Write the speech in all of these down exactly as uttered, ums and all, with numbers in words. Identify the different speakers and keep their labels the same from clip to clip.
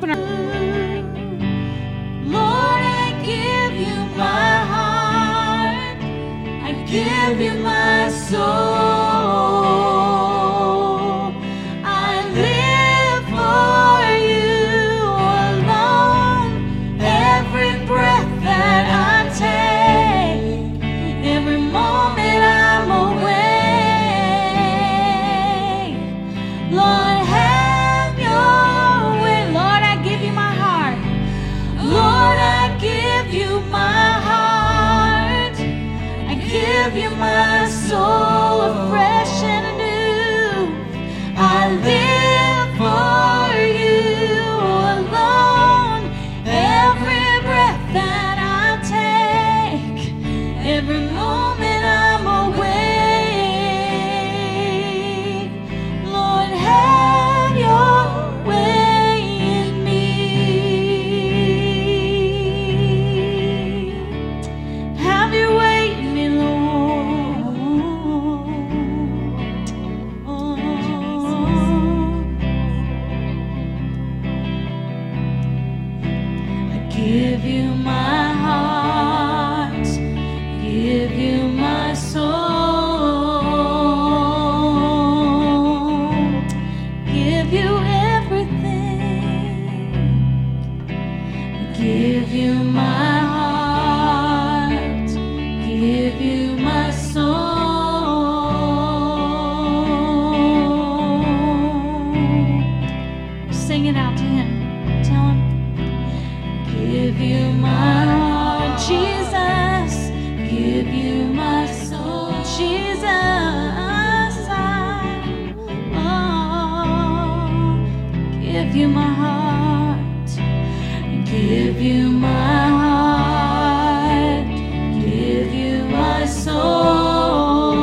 Speaker 1: open our...
Speaker 2: Lord, I give you my heart. I give you my soul. I live for you alone. Every breath that I take, every moment I'm awake. Lord, have your way. Lord, I give you my heart. Lord, I give you my heart. I give you my soul afresh and anew. I live for you alone. Every breath that I take, every moment I'm awake. Lord, have your way in me. Have your way in me, Lord. Oh. I give you my heart, give you my soul, give you everything. Give you my heart, give you my soul. Sing it out to him. Tell him. Give you my heart, Jesus. Give you my soul, Jesus. I, oh, give you my heart. Give you my heart. Give you my soul.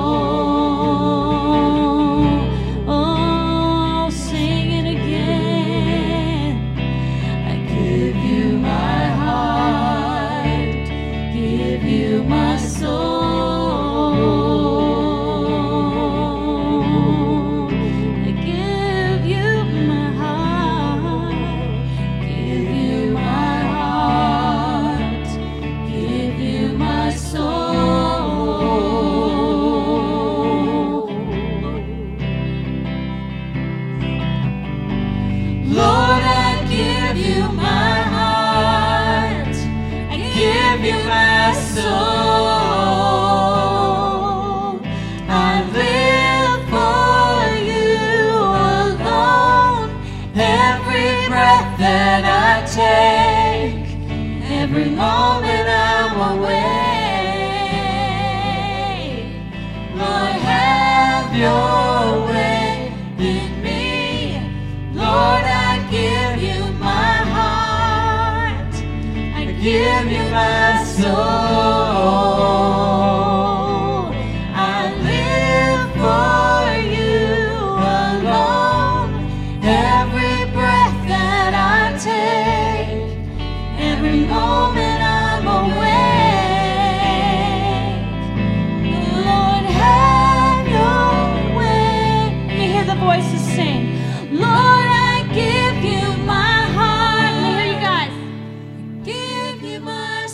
Speaker 2: Oh, sing it again. I give you my heart, give you my soul. I give you my heart, give you my heart, give you my soul. Lord, I give you my heart, I give you my soul. I live for you alone. Every breath that I take, every moment I'm awake. Lord, have your way in me. Lord, I give you my heart, I give you my soul. I live for you alone. Every breath that I take, every moment I'm awake. Lord, have your way. You hear the voices sing. Lord, I give you my heart. Let me hear you guys. Give you my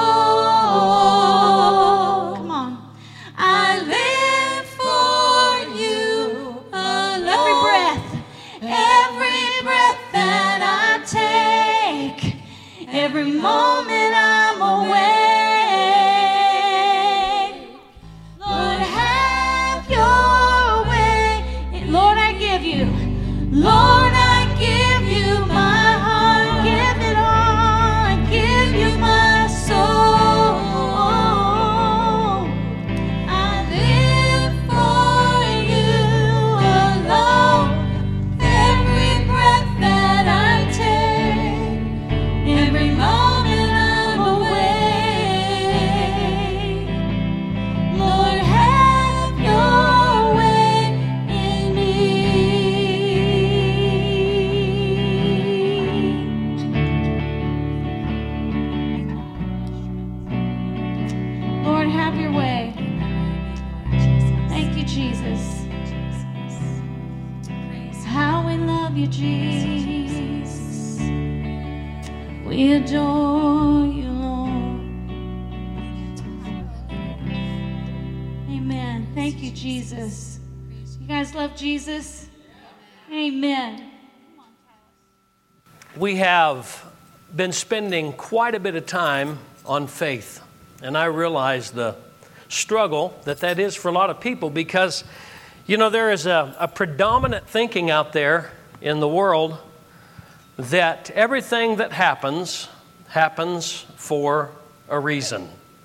Speaker 2: soul. Come on. I live for you alone. Every breath, every breath that I take, every moment I'm awake. Lord, have your way. Lord, I give you. Lord, I give you my heart, give it all, I give you my soul. I live for you alone. Every breath that I take, every moment I'm awake. We adore you, Lord. Amen. Thank you, Jesus. You guys love Jesus? Amen.
Speaker 1: We have been spending quite a bit of time on faith, and I realize the struggle that that is for a lot of people because, you know, there is a, a predominant thinking out there in the world that everything that happens, happens for a reason.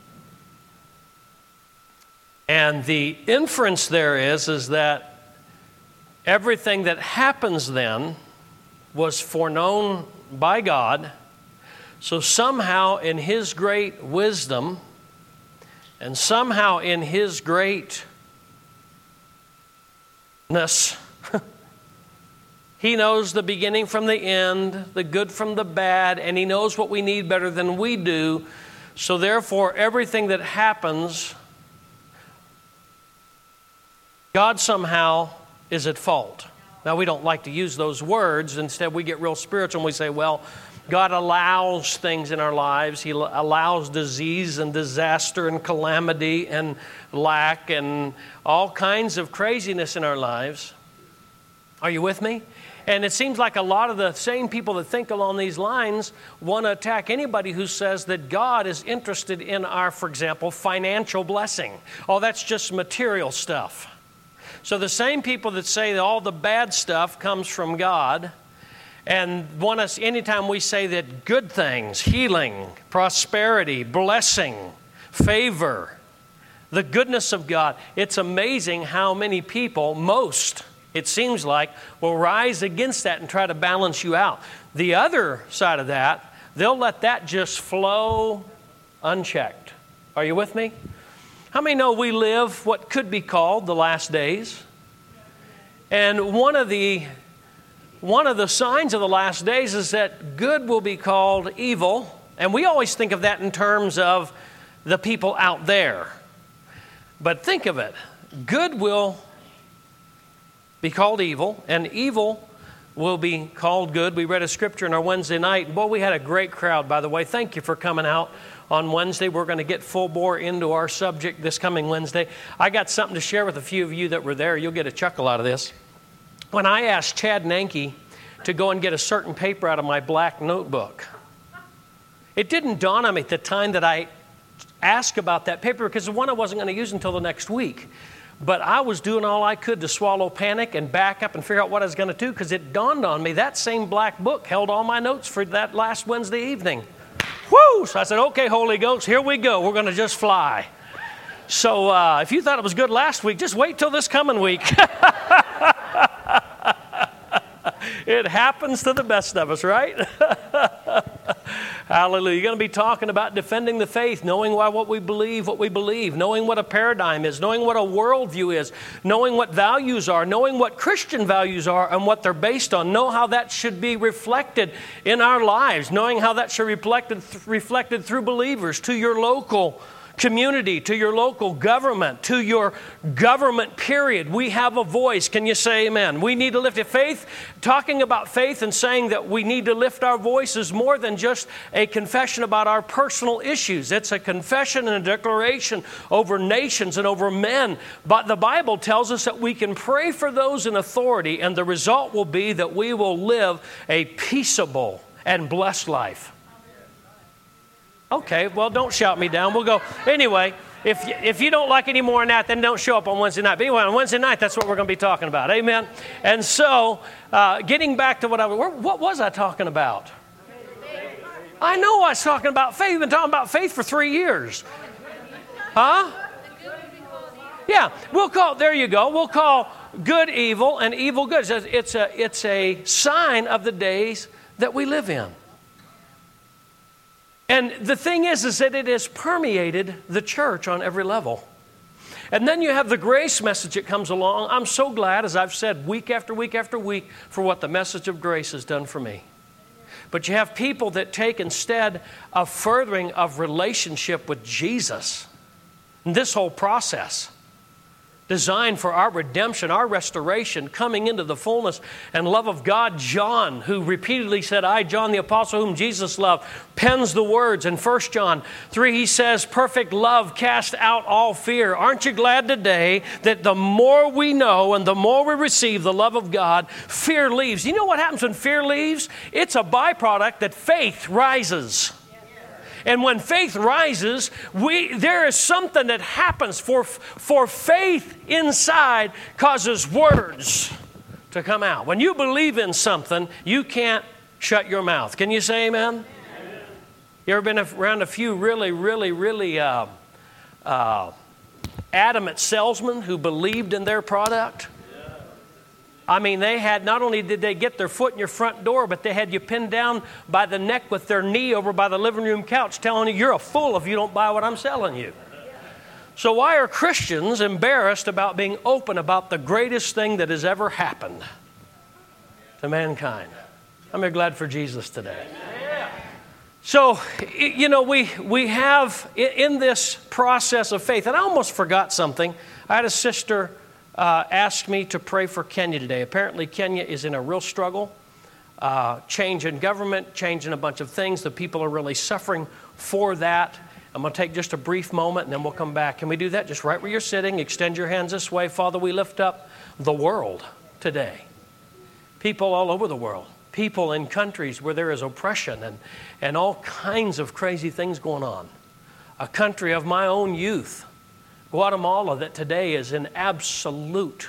Speaker 1: And the inference there is, is that everything that happens then was foreknown by God. So somehow in His great wisdom and somehow in His greatness, He knows the beginning from the end, the good from the bad, and He knows what we need better than we do. So therefore, everything that happens, God somehow is at fault. Now, we don't like to use those words. Instead, we get real spiritual and we say, well, God allows things in our lives. He allows disease and disaster and calamity and lack and all kinds of craziness in our lives. Are you with me? And it seems like a lot of the same people that think along these lines want to attack anybody who says that God is interested in our, for example, financial blessing. Oh, that's just material stuff. So the same people that say that all the bad stuff comes from God and want us, anytime we say that good things, healing, prosperity, blessing, favor, the goodness of God, it's amazing how many people, most, it seems like, will rise against that and try to balance you out. The other side of that, they'll let that just flow unchecked. Are you with me? How many know we live what could be called the last days? And one of the one of the signs of the last days is that good will be called evil. And we always think of that in terms of the people out there. But think of it. Good will be called evil, and evil will be called good. We read a scripture in our Wednesday night. Boy, we had a great crowd, by the way. Thank you for coming out on Wednesday. We're going to get full bore into our subject this coming Wednesday. I got something to share with a few of you that were there. You'll get a chuckle out of this. When I asked Chad Nanke to go and get a certain paper out of my black notebook, it didn't dawn on me at the time that I asked about that paper because the one I wasn't going to use until the next week. But I was doing all I could to swallow panic and back up and figure out what I was going to do because it dawned on me that same black book held all my notes for that last Wednesday evening. Woo! So I said, okay, Holy Ghost, here we go. We're going to just fly. So uh, if you thought it was good last week, just wait till this coming week. It happens to the best of us, right? Hallelujah. You're going to be talking about defending the faith, knowing why what we believe, what we believe, knowing what a paradigm is, knowing what a worldview is, knowing what values are, knowing what Christian values are and what they're based on, know how that should be reflected in our lives, knowing how that should be reflected, reflected through believers to your local community, to your local government, to your government period. We have a voice. Can you say amen? We need to lift it. Faith, talking about faith and saying that we need to lift our voice is more than just a confession about our personal issues. It's a confession and a declaration over nations and over men. But the Bible tells us that we can pray for those in authority, and the result will be that we will live a peaceable and blessed life. Okay, well, don't shout me down. We'll go. Anyway, if you, if you don't like any more than that, then don't show up on Wednesday night. But anyway, on Wednesday night, that's what we're going to be talking about. Amen? And so, uh, getting back to what I was, what was I talking about? I know I was talking about faith. I've been talking about faith for three years. Huh? Yeah, we'll call, there you go. We'll call good evil and evil good. It's a, it's a sign of the days that we live in. And the thing is, is that it has permeated the church on every level. And then you have the grace message that comes along. I'm so glad, as I've said, week after week after week, for what the message of grace has done for me. But you have people that take instead of furthering of relationship with Jesus, and this whole process, designed for our redemption, our restoration, coming into the fullness and love of God. John, who repeatedly said, I, John the Apostle, whom Jesus loved, pens the words. In First John three, he says, perfect love casts out all fear. Aren't you glad today that the more we know and the more we receive the love of God, fear leaves? You know what happens when fear leaves? It's a byproduct that faith rises. And when faith rises, we, there is something that happens. For, for faith inside causes words to come out. When you believe in something, you can't shut your mouth. Can you say amen? Amen. You ever been around a few really, really, really uh, uh, adamant salesmen who believed in their product? I mean, they had, not only did they get their foot in your front door, but they had you pinned down by the neck with their knee over by the living room couch telling you, you're a fool if you don't buy what I'm selling you. So why are Christians embarrassed about being open about the greatest thing that has ever happened to mankind? I'm glad for Jesus today. So, you know, we, we have in this process of faith, and I almost forgot something. I had a sister Uh, asked me to pray for Kenya today. Apparently Kenya is in a real struggle. Uh, change in government, change in a bunch of things. The people are really suffering for that. I'm going to take just a brief moment and then we'll come back. Can we do that? Just right where you're sitting, extend your hands this way. Father, we lift up the world today. People all over the world. People in countries where there is oppression and, and all kinds of crazy things going on. A country of my own youth, Guatemala, that today is an absolute,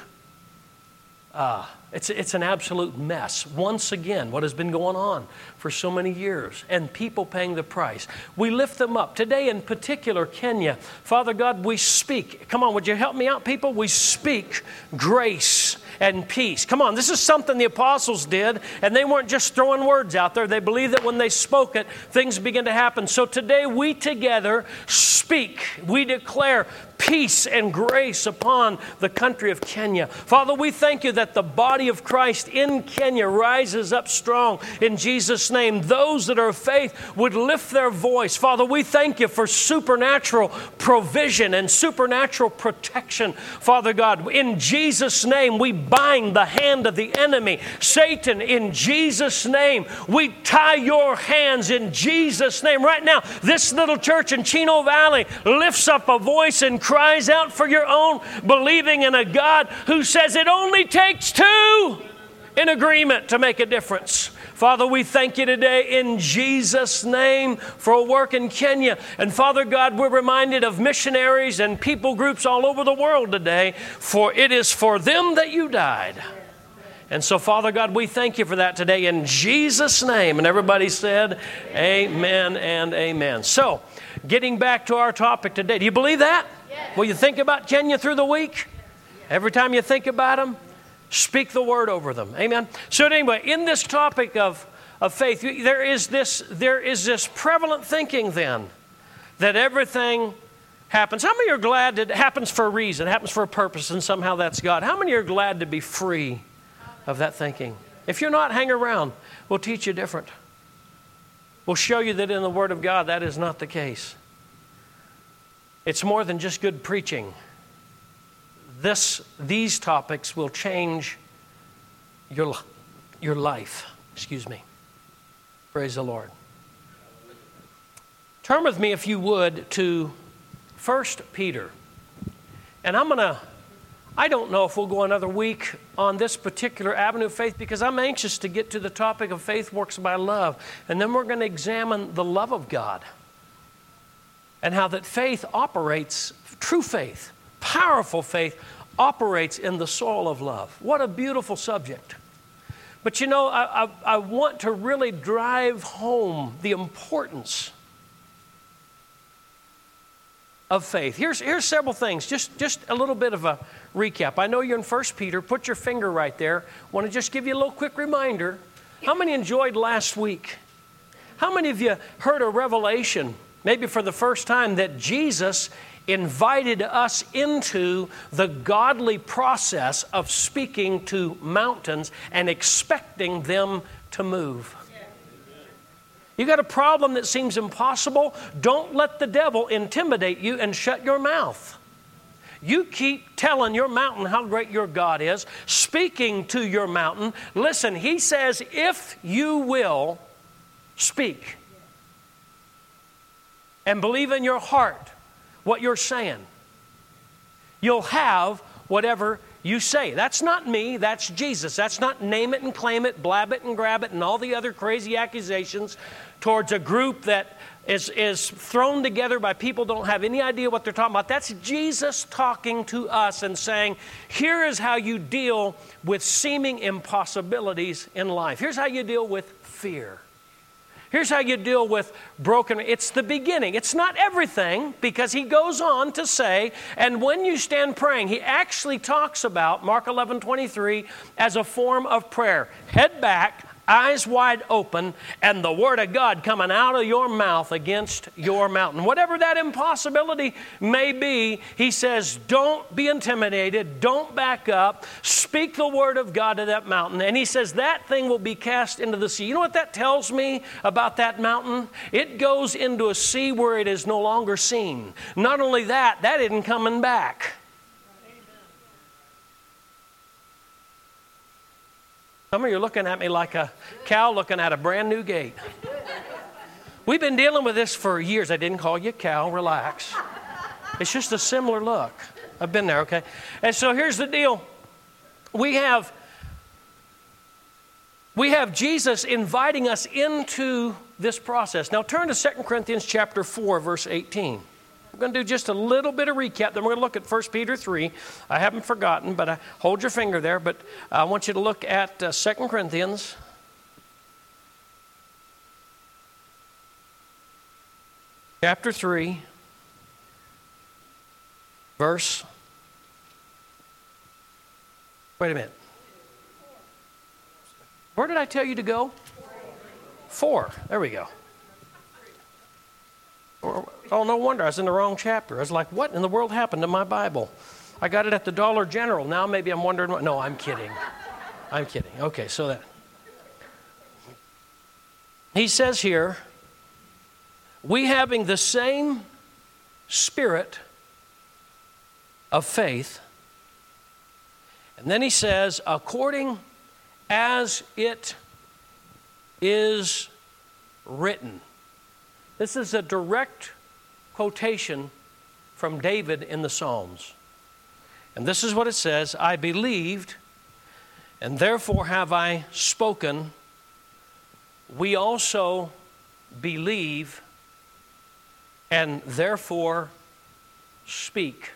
Speaker 1: uh, it's, it's an absolute mess. Once again, what has been going on for so many years, and people paying the price. We lift them up. Today in particular, Kenya, Father God, we speak. Come on, would you help me out, people? We speak grace and peace. Come on, this is something the apostles did, and they weren't just throwing words out there. They believed that when they spoke it, things began to happen. So today we together speak. We declare peace and grace upon the country of Kenya. Father, we thank you that the body of Christ in Kenya rises up strong in Jesus' name. Those that are of faith would lift their voice. Father, we thank you for supernatural provision and supernatural protection. Father God, in Jesus' name, we bind the hand of the enemy. Satan, in Jesus' name, we tie your hands in Jesus' name. Right now, this little church in Chino Valley lifts up a voice and cries out for your own, believing in a God who says it only takes two in agreement to make a difference. Father, we thank you today in Jesus' name for a work in Kenya. And Father God, we're reminded of missionaries and people groups all over the world today, for it is for them that you died. And so, Father God, we thank you for that today in Jesus' name. And everybody said, amen and amen. So, getting back to our topic today, do you believe that? Yes. Will you think about Kenya through the week? Yes. Every time you think about them, speak the word over them. Amen. So anyway, in this topic of, of faith, there is this there is this prevalent thinking then that everything happens. How many are glad that it happens for a reason, it happens for a purpose, and somehow that's God? How many are glad to be free of that thinking? If you're not, hang around. We'll teach you different. We'll show you that in the Word of God that is not the case. It's more than just good preaching. This, these topics will change your, your life. Excuse me. Praise the Lord. Turn with me, if you would, to First Peter. And I'm going to, I don't know if we'll go another week on this particular avenue of faith, because I'm anxious to get to the topic of faith works by love. And then we're going to examine the love of God and how that faith operates, true faith, powerful faith, operates in the soil of love. What a beautiful subject. But you know, I, I, I want to really drive home the importance of faith. Here's, here's several things, just, just a little bit of a recap. I know you're in First Peter. Put your finger right there. I want to just give you a little quick reminder. How many enjoyed last week? How many of you heard a revelation, maybe for the first time, that Jesus invited us into the godly process of speaking to mountains and expecting them to move? You got a problem that seems impossible? Don't let the devil intimidate you and shut your mouth. You keep telling your mountain how great your God is, speaking to your mountain. Listen, he says, if you will speak and believe in your heart what you're saying, you'll have whatever you say. That's not me, that's Jesus. That's not name it and claim it, blab it and grab it, and all the other crazy accusations towards a group that is, is thrown together by people who don't have any idea what they're talking about. That's Jesus talking to us and saying, here is how you deal with seeming impossibilities in life. Here's how you deal with fear. Here's how you deal with broken. It's the beginning. It's not everything, because he goes on to say, and when you stand praying, he actually talks about Mark eleven twenty-three as a form of prayer. Head back, eyes wide open, and the Word of God coming out of your mouth against your mountain. Whatever that impossibility may be, he says, don't be intimidated, don't back up, speak the Word of God to that mountain. And he says that thing will be cast into the sea. You know what that tells me about that mountain? It goes into a sea where it is no longer seen. Not only that, that isn't coming back. Some of you are looking at me like a cow looking at a brand new gate. We've been dealing with this for years. I didn't call you a cow. Relax. It's just a similar look. I've been there, okay? And so here's the deal. We have, we have Jesus inviting us into this process. Now turn to Second Corinthians chapter four, verse eighteen. We're going to do just a little bit of recap. Then we're going to look at First Peter three. I haven't forgotten, but I, hold your finger there. But I want you to look at uh, Second Corinthians chapter three, verse... Wait a minute. Where did I tell you to go? Four. There we go. Oh, no wonder. I was in the wrong chapter. I was like, what in the world happened to my Bible? I got it at the Dollar General. Now maybe I'm wondering what. No, I'm kidding. I'm kidding. Okay, so that. He says here, we having the same spirit of faith. And then he says, according as it is written. This is a direct quotation from David in the Psalms. And this is what it says, I believed, and therefore have I spoken. We also believe, and therefore speak.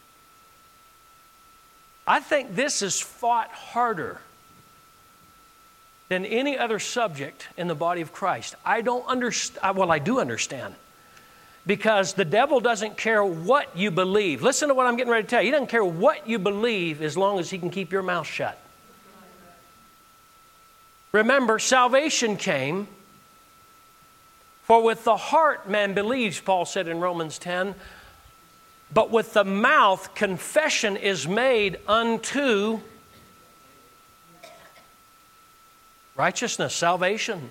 Speaker 1: I think this is fought harder than any other subject in the body of Christ. I don't understand. Well, I do understand. Because the devil doesn't care what you believe. Listen to what I'm getting ready to tell you. He doesn't care what you believe as long as he can keep your mouth shut. Remember, salvation came, for with the heart man believes, Paul said in Romans ten, but with the mouth confession is made unto righteousness, salvation.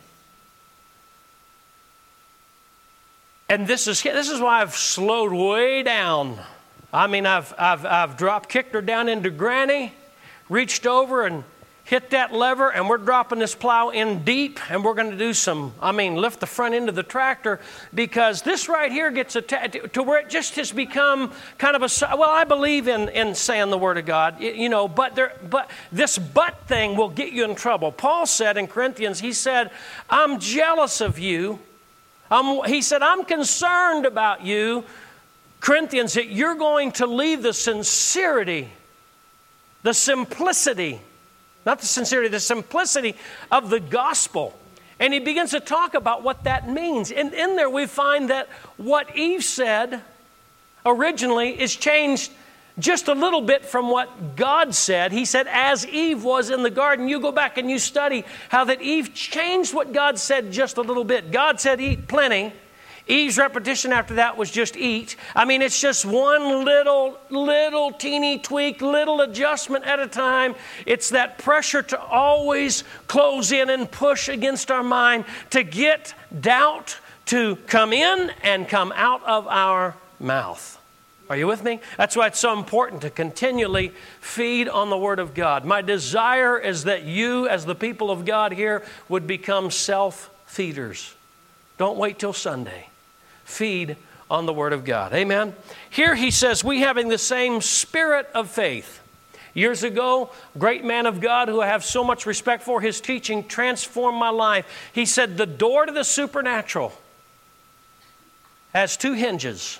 Speaker 1: And this is this is why I've slowed way down. I mean, I've I've I've dropped, kicked her down into granny, reached over and hit that lever, and we're dropping this plow in deep, and we're going to do some, I mean, lift the front end of the tractor, because this right here gets attached to where it just has become kind of a, well, I believe in, in saying the Word of God, you know, but there, but this but thing will get you in trouble. Paul said in Corinthians, he said, I'm jealous of you. I'm, he said, I'm concerned about you, Corinthians, that you're going to leave the sincerity, the simplicity, not the sincerity, the simplicity of the gospel. And he begins to talk about what that means. And in there we find that what Eve said originally is changed just a little bit from what God said. He said, as Eve was in the garden, you go back and you study how that Eve changed what God said just a little bit. God said, eat plenty. Eve's repetition after that was just eat. I mean, it's just one little, little teeny tweak, little adjustment at a time. It's that pressure to always close in and push against our mind to get doubt to come in and come out of our mouth. Are you with me? That's why it's so important to continually feed on the Word of God. My desire is that you, as the people of God here, would become self-feeders. Don't wait till Sunday. Feed on the Word of God. Amen? Here he says, we having the same spirit of faith. Years ago, great man of God who I have so much respect for, his teaching transformed my life. He said, the door to the supernatural has two hinges.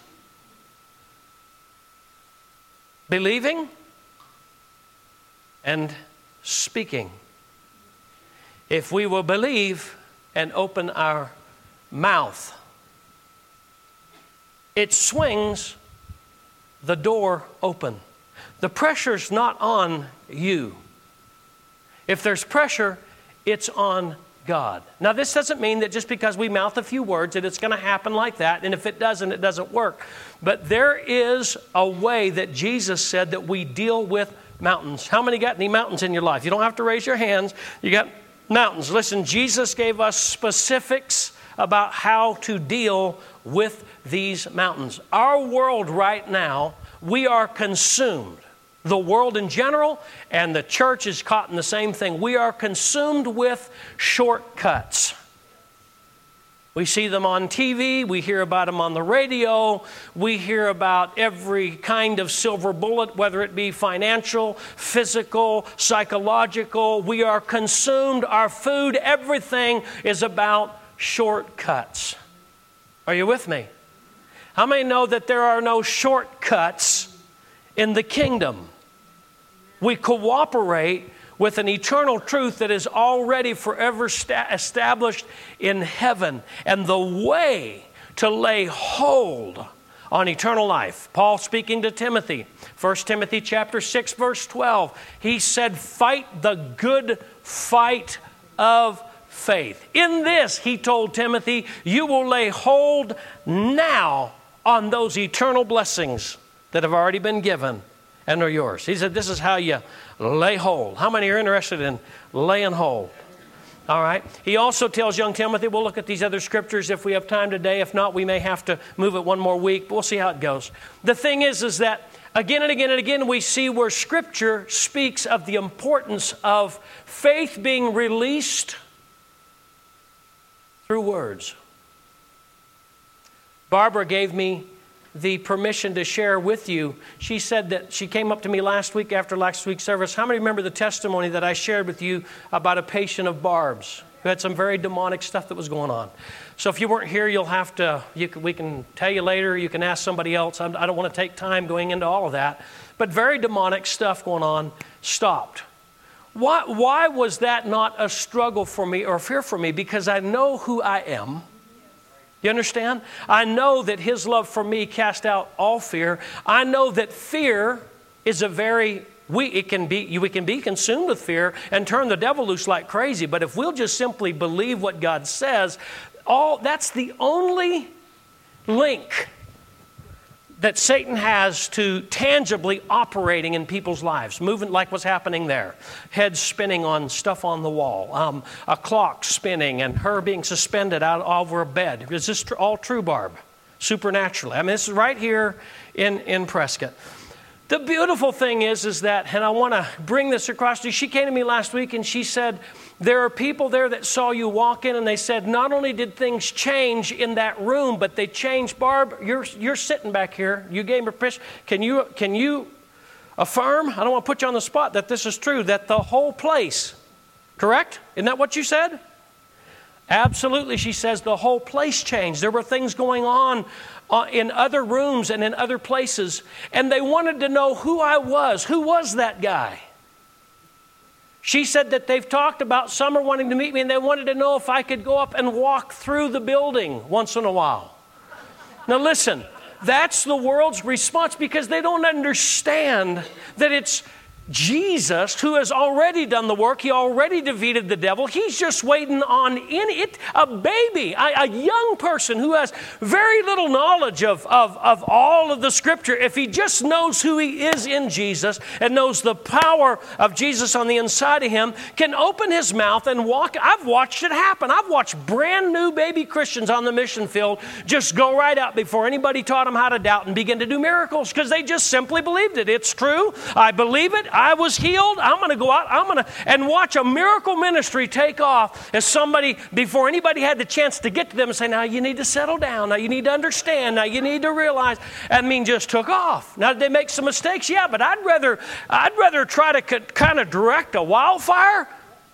Speaker 1: Believing and speaking. If we will believe and open our mouth, it swings the door open. The pressure's not on you. If there's pressure, it's on God. Now, this doesn't mean that just because we mouth a few words that it's going to happen like that, and if it doesn't, it doesn't work. But there is a way that Jesus said that we deal with mountains. How many got any mountains in your life? You don't have to raise your hands. You got mountains. Listen, Jesus gave us specifics about how to deal with these mountains. Our world right now, we are consumed. The world in general and the church is caught in the same thing. We are consumed with shortcuts. We see them on T V. We hear about them on the radio. We hear about every kind of silver bullet, whether it be financial, physical, psychological. We are consumed. Our food, everything is about shortcuts. Are you with me? How many know that there are no shortcuts in the kingdom? We cooperate with an eternal truth that is already forever sta- established in heaven. And the way to lay hold on eternal life, Paul speaking to Timothy, First Timothy chapter six, verse twelve, he said, fight the good fight of faith. In this, he told Timothy, you will lay hold now on those eternal blessings that have already been given and are yours. He said, this is how you lay hold. How many are interested in laying hold? All right. He also tells young Timothy, we'll look at these other scriptures if we have time today. If not, we may have to move it one more week, but we'll see how it goes. The thing is, is that again and again and again, we see where Scripture speaks of the importance of faith being released through words. Barbara gave me the permission to share with you. She said that she came up to me last week after last week's service. How many remember the testimony that I shared with you about a patient of Barb's who had some very demonic stuff that was going on? So if you weren't here, you'll have to, you can, we can tell you later, you can ask somebody else. I'm, I don't want to take time going into all of that. But very demonic stuff going on stopped. Why, why was that not a struggle for me or fear for me? Because I know who I am. You understand? I know that His love for me cast out all fear. I know that fear is a very, we, it can be, we can be consumed with fear and turn the devil loose like crazy. But if we'll just simply believe what God says, all that's the only link that Satan has to tangibly operating in people's lives, moving like what's happening there. Heads spinning on stuff on the wall, um, a clock spinning, and her being suspended out over a bed. Is this tr- all true, Barb? Supernaturally. I mean, this is right here in, in Prescott. The beautiful thing is, is that, and I want to bring this across to you, she came to me last week and she said, there are people there that saw you walk in and they said, not only did things change in that room, but they changed. Barb, you're you're sitting back here. You gave me permission. Can you, can you affirm, I don't want to put you on the spot, that this is true, that the whole place, correct? Isn't that what you said? Absolutely, she says, the whole place changed. There were things going on uh, in other rooms and in other places, and they wanted to know who I was. Who was that guy? She said that they've talked about some are wanting to meet me, and they wanted to know if I could go up and walk through the building once in a while. Now listen, that's the world's response because they don't understand that it's Jesus, who has already done the work, he already defeated the devil. He's just waiting on in it a baby, a, a young person who has very little knowledge of, of, of all of the Scripture. If he just knows who he is in Jesus and knows the power of Jesus on the inside of him, can open his mouth and walk. I've watched it happen. I've watched brand new baby Christians on the mission field just go right out before anybody taught them how to doubt and begin to do miracles because they just simply believed it. It's true. I believe it. I was healed. I'm going to go out. I'm going to and watch a miracle ministry take off as somebody, before anybody had the chance to get to them and say, now you need to settle down. Now you need to understand. Now you need to realize. I mean, just took off. Now did they make some mistakes? Yeah, but I'd rather, I'd rather try to c- kind of direct a wildfire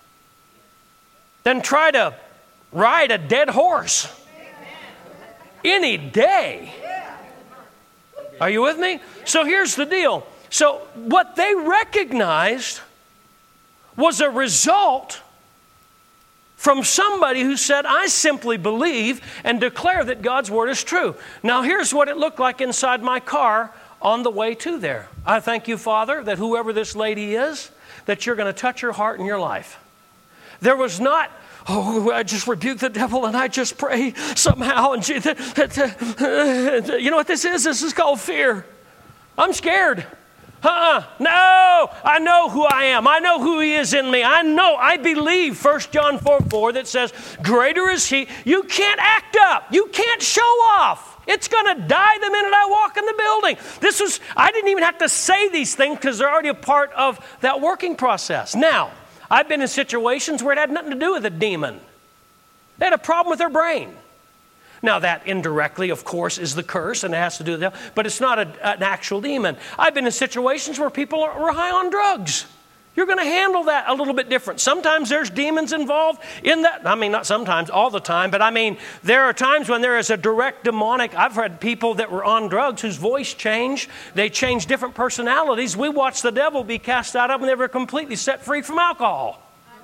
Speaker 1: than try to ride a dead horse. Any day. Are you with me? So here's the deal. So what they recognized was a result from somebody who said, I simply believe and declare that God's word is true. Now here's what it looked like inside my car on the way to there. I thank you, Father, that whoever this lady is, that you're going to touch her heart and your life. There was not, oh, I just rebuke the devil and I just pray somehow. And you know what this is? This is called fear. I'm scared. Uh-uh. No, I know who I am. I know who he is in me. I know, I believe First John four four that says, greater is he. You can't act up. You can't show off. It's going to die the minute I walk in the building. This was, I didn't even have to say these things because they're already a part of that working process. Now, I've been in situations where it had nothing to do with a demon. They had a problem with their brain. Now that indirectly, of course, is the curse and it has to do with that, but it's not a, an actual demon. I've been in situations where people are, are high on drugs. You're going to handle that a little bit different. Sometimes there's demons involved in that. I mean, not sometimes, all the time, but I mean, there are times when there is a direct demonic. I've had people that were on drugs whose voice changed. They changed different personalities. We watched the devil be cast out of them and they were completely set free from alcohol.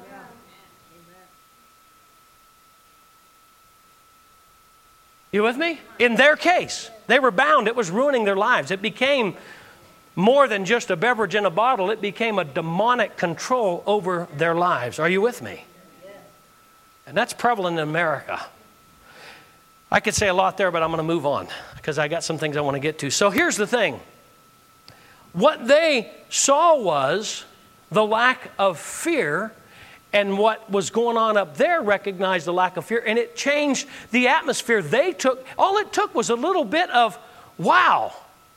Speaker 1: You with me? In their case, they were bound. It was ruining their lives. It became more than just a beverage in a bottle. It became a demonic control over their lives. Are you with me? And that's prevalent in America. I could say a lot there, but I'm going to move on because I got some things I want to get to. So here's the thing. What they saw was the lack of fear. And what was going on up there recognized the lack of fear, and it changed the atmosphere. They took, all it took was a little bit of, wow,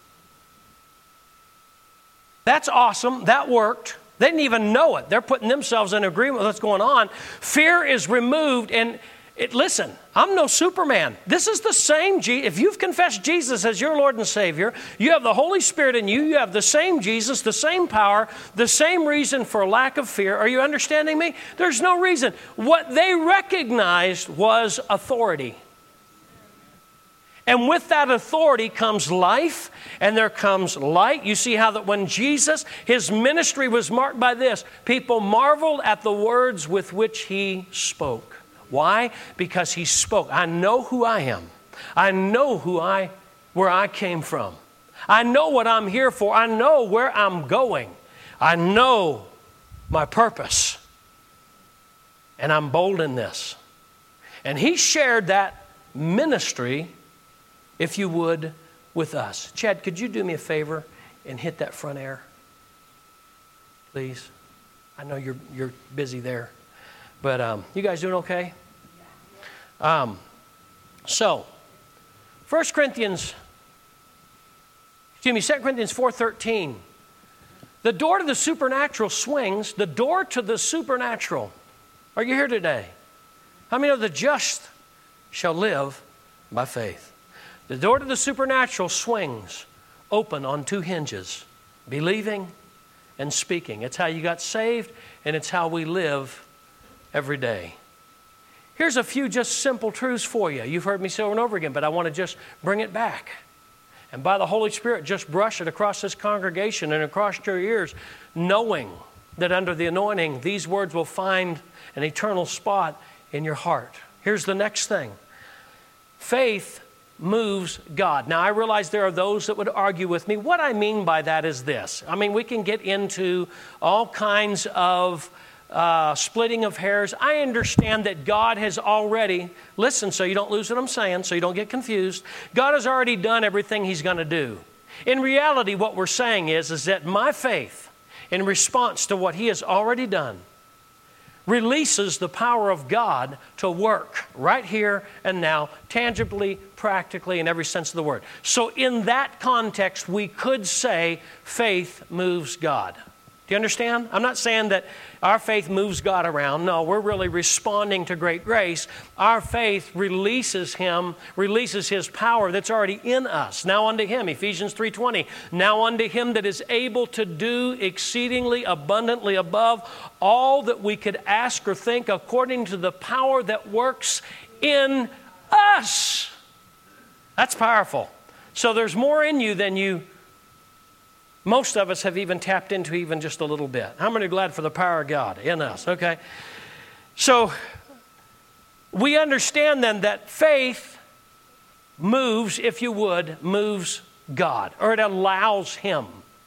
Speaker 1: that's awesome, that worked. They didn't even know it. They're putting themselves in agreement with what's going on. Fear is removed, and it, listen, I'm no Superman. This is the same, Je- if you've confessed Jesus as your Lord and Savior, you have the Holy Spirit in you, you have the same Jesus, the same power, the same reason for lack of fear. Are you understanding me? There's no reason. What they recognized was authority. And with that authority comes life, and there comes light. You see how that when Jesus, his ministry was marked by this, people marveled at the words with which he spoke. Why? Because he spoke. I know who I am. I know who I, where I came from. I know what I'm here for. I know where I'm going. I know my purpose. And I'm bold in this. And he shared that ministry, if you would, with us. Chad, could you do me a favor and hit that front air? Please. I know you're you're busy there. But um, you guys doing okay? Um, so, First Corinthians, excuse me, Second Corinthians four thirteen. The door to the supernatural swings, the door to the supernatural. Are you here today? How many of the just shall live by faith? The door to the supernatural swings open on two hinges, believing and speaking. It's how you got saved, and it's how we live every day. Here's a few just simple truths for you. You've heard me say over and over again, but I want to just bring it back. And by the Holy Spirit, just brush it across this congregation and across your ears, knowing that under the anointing, these words will find an eternal spot in your heart. Here's the next thing. Faith moves God. Now, I realize there are those that would argue with me. What I mean by that is this. I mean, we can get into all kinds of uh, splitting of hairs. I understand that God has already, listen so you don't lose what I'm saying, so you don't get confused. God has already done everything He's going to do. In reality, what we're saying is, is that my faith, in response to what He has already done, releases the power of God to work right here and now, tangibly, practically, in every sense of the word. So in that context, we could say faith moves God. Do you understand? I'm not saying that our faith moves God around. No, we're really responding to great grace. Our faith releases Him, releases His power that's already in us. Now unto Him, Ephesians three twenty. Now unto Him that is able to do exceedingly abundantly above all that we could ask or think, according to the power that works in us. That's powerful. So there's more in you than you most of us have even tapped into even just a little bit. How many are glad for the power of God in us? Okay. So we understand then that faith moves, if you would, moves God, or it allows Him.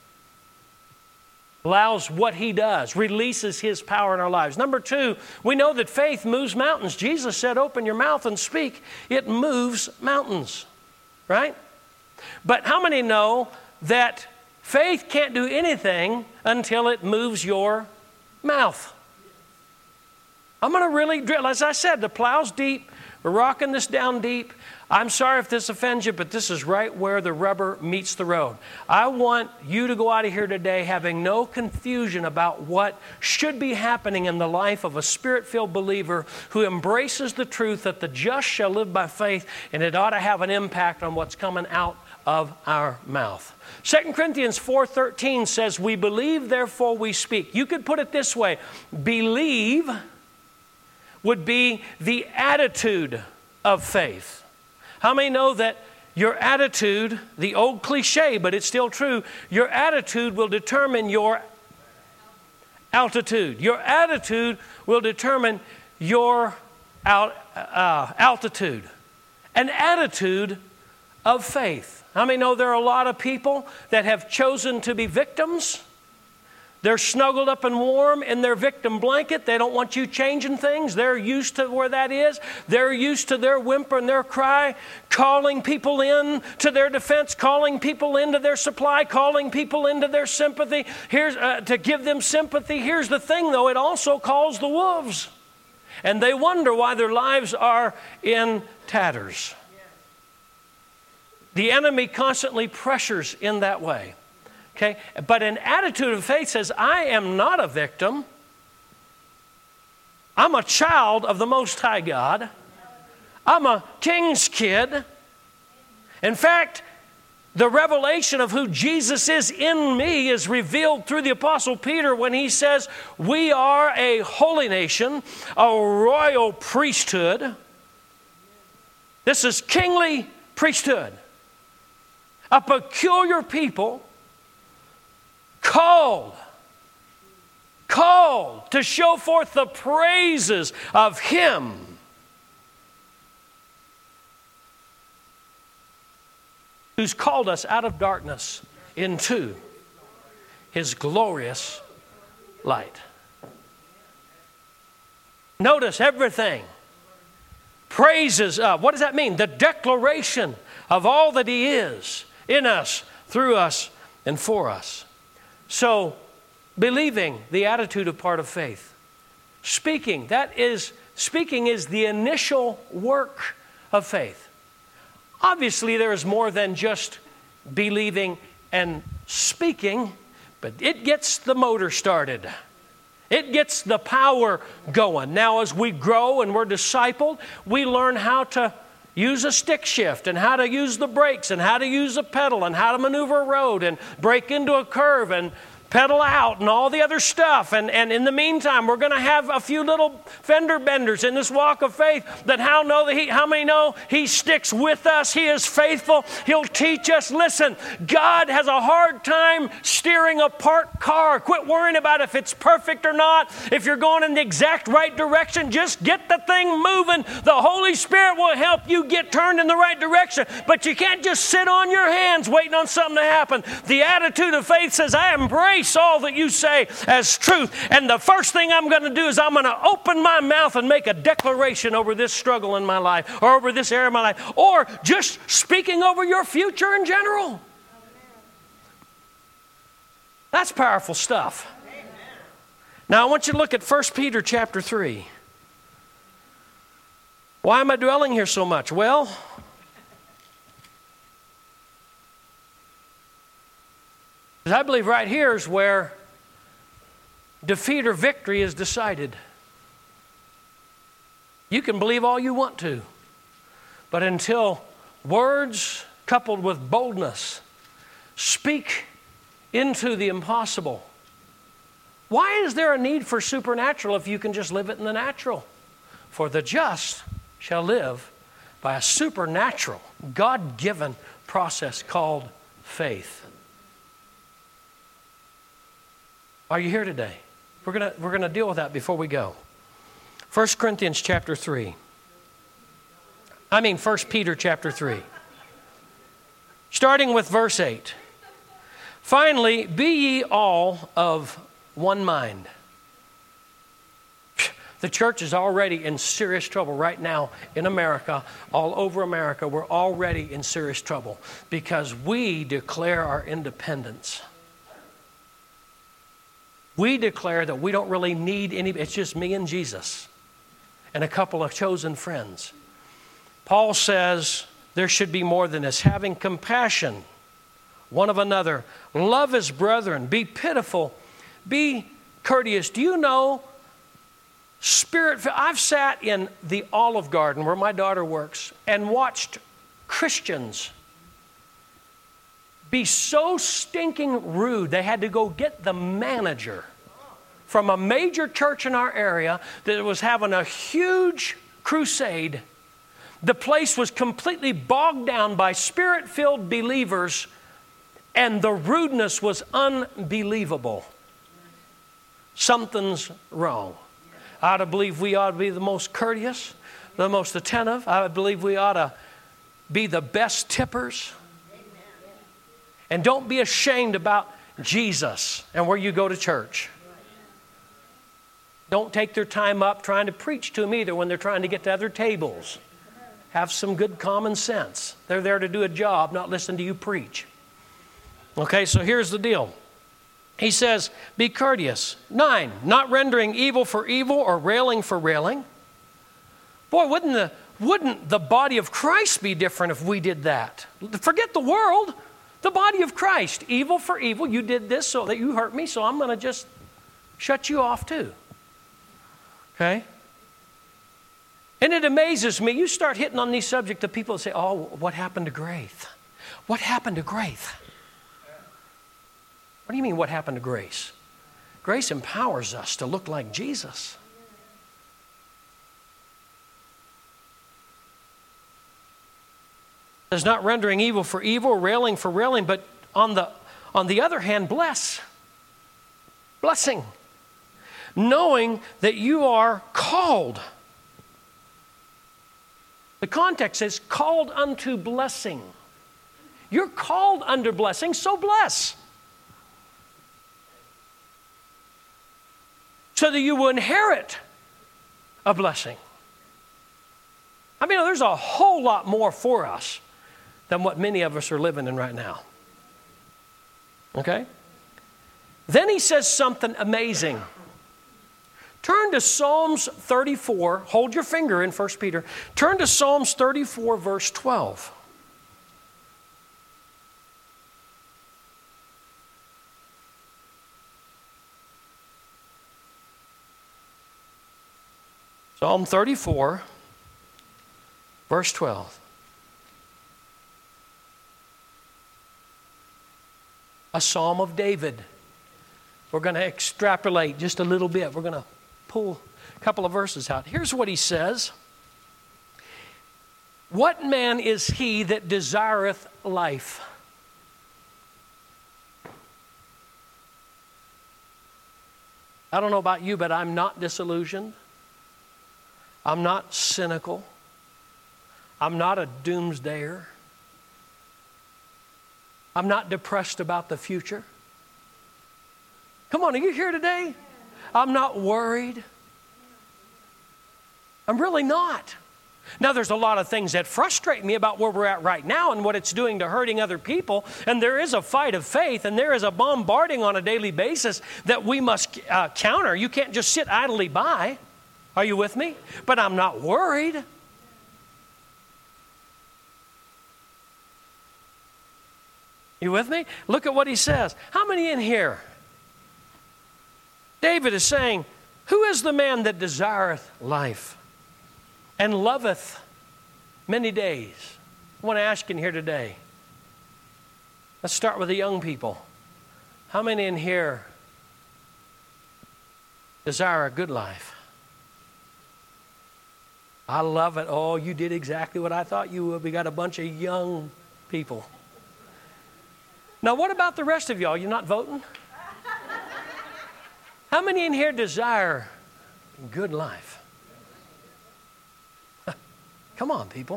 Speaker 1: Allows what He does, releases His power in our lives. Number two, we know that faith moves mountains. Jesus said, open your mouth and speak. It moves mountains, right? But how many know that faith can't do anything until it moves your mouth? I'm going to really drill. As I said, the plow's deep. We're rocking this down deep. I'm sorry if this offends you, but this is right where the rubber meets the road. I want you to go out of here today having no confusion about what should be happening in the life of a Spirit-filled believer who embraces the truth that the just shall live by faith, and it ought to have an impact on what's coming out of our mouth. Second Corinthians four thirteen says, we believe, therefore we speak. You could put it this way. Believe would be the attitude of faith. How many know that your attitude, the old cliche, but it's still true, your attitude will determine your altitude. Your attitude will determine your alt, uh, altitude. An attitude of faith. How many know there are a lot of people that have chosen to be victims? They're snuggled up and warm in their victim blanket. They don't want you changing things. They're used to where that is. They're used to their whimper and their cry, calling people in to their defense, calling people into their supply, calling people into their sympathy. Here's uh, to give them sympathy. Here's the thing, though. It also calls the wolves. And they wonder why their lives are in tatters. The enemy constantly pressures in that way. Okay? But an attitude of faith says, I am not a victim. I'm a child of the Most High God. I'm a king's kid. In fact, the revelation of who Jesus is in me is revealed through the Apostle Peter when he says, we are a holy nation, a royal priesthood. This is kingly priesthood. A peculiar people called, called to show forth the praises of Him who's called us out of darkness into His glorious light. Notice everything. Praises of, what does that mean? The declaration of all that He is in us, through us, and for us. So, believing, the attitude of part of faith. Speaking, that is, speaking is the initial work of faith. Obviously, there is more than just believing and speaking, but it gets the motor started. It gets the power going. Now, as we grow and we're discipled, we learn how to use a stick shift and how to use the brakes and how to use a pedal and how to maneuver a road and break into a curve and pedal out and all the other stuff. And, and in the meantime, we're going to have a few little fender benders in this walk of faith that how, know that he, how many know He sticks with us? He is faithful. He'll teach us. Listen, God has a hard time steering a parked car. Quit worrying about if it's perfect or not. If you're going in the exact right direction, just get the thing moving. The Holy Spirit will help you get turned in the right direction. But you can't just sit on your hands waiting on something to happen. The attitude of faith says, I embrace all that you say as truth. And the first thing I'm going to do is I'm going to open my mouth and make a declaration over this struggle in my life or over this area of my life or just speaking over your future in general. That's powerful stuff. Now I want you to look at First Peter chapter three. Why am I dwelling here so much? Well, because I believe right here is where defeat or victory is decided. You can believe all you want to, but until words coupled with boldness speak into the impossible, why is there a need for supernatural if you can just live it in the natural? For the just shall live by a supernatural, God-given process called faith. Are you here today? We're going to we're going to deal with that before we go. First Corinthians chapter three. I mean First Peter chapter three. Starting with verse eight. Finally, be ye all of one mind. The church is already in serious trouble right now in America, all over America. We're already in serious trouble because we declare our independence. We declare that we don't really need any, it's just me and Jesus and a couple of chosen friends. Paul says there should be more than this. Having compassion one of another. Love his brethren. Be pitiful. Be courteous. Do you know, Spirit, I've sat in the Olive Garden where my daughter works and watched Christians be so stinking rude, they had to go get the manager from a major church in our area that was having a huge crusade. The place was completely bogged down by Spirit-filled believers, and the rudeness was unbelievable. Something's wrong. I believe we ought to be the most courteous, the most attentive. I believe we ought to be the best tippers. And don't be ashamed about Jesus and where you go to church. Don't take their time up trying to preach to them either when they're trying to get to other tables. Have some good common sense. They're there to do a job, not listen to you preach. Okay, so here's the deal. He says, be courteous. Nine, not rendering evil for evil or railing for railing. Boy, wouldn't the, wouldn't the body of Christ be different if we did that? Forget the world. The body of Christ, evil for evil. You did this so that you hurt me, so I'm going to just shut you off too. Okay? And it amazes me. You start hitting on these subjects of people that say, oh, what happened to Grace? What happened to Grace? What do you mean, what happened to grace? Grace empowers us to look like Jesus. It's not rendering evil for evil, railing for railing, but on the, on the other hand, bless. Blessing. Knowing that you are called. The context is called unto blessing. You're called unto blessing, so bless. So that you will inherit a blessing. I mean, there's a whole lot more for us than what many of us are living in right now. Okay? Then he says something amazing. Turn to Psalms thirty-four. Hold your finger in First Peter. Turn to Psalms thirty-four, verse twelve. Psalm thirty-four, verse twelve. A psalm of David. We're going to extrapolate just a little bit. We're going to pull a couple of verses out. Here's what he says. What man is he that desireth life? I don't know about you, but I'm not disillusioned. I'm not cynical. I'm not a doomsdayer. I'm not depressed about the future. Come on, are you here today? I'm not worried. I'm really not. Now, there's a lot of things that frustrate me about where we're at right now and what it's doing to hurting other people. And there is a fight of faith, and there is a bombarding on a daily basis that we must uh, counter. You can't just sit idly by. Are you with me? But I'm not worried. You with me? Look at what he says. How many in here? David is saying, who is the man that desireth life and loveth many days? I want to ask in here today. Let's start with the young people. How many in here desire a good life? I love it. Oh, you did exactly what I thought you would. We got a bunch of young people. Now, what about the rest of y'all? You're not voting? How many in here desire good life? Come on, people.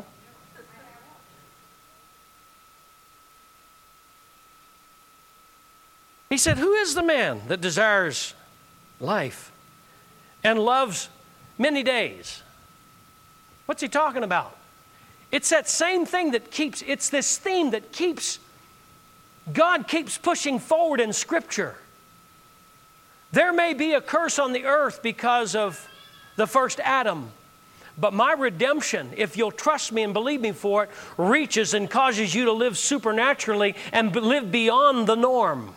Speaker 1: He said, who is the man that desires life and loves many days? What's he talking about? It's that same thing that keeps, it's this theme that keeps, God keeps pushing forward in Scripture. There may be a curse on the earth because of the first Adam. But my redemption, if you'll trust me and believe me for it, reaches and causes you to live supernaturally and live beyond the norm.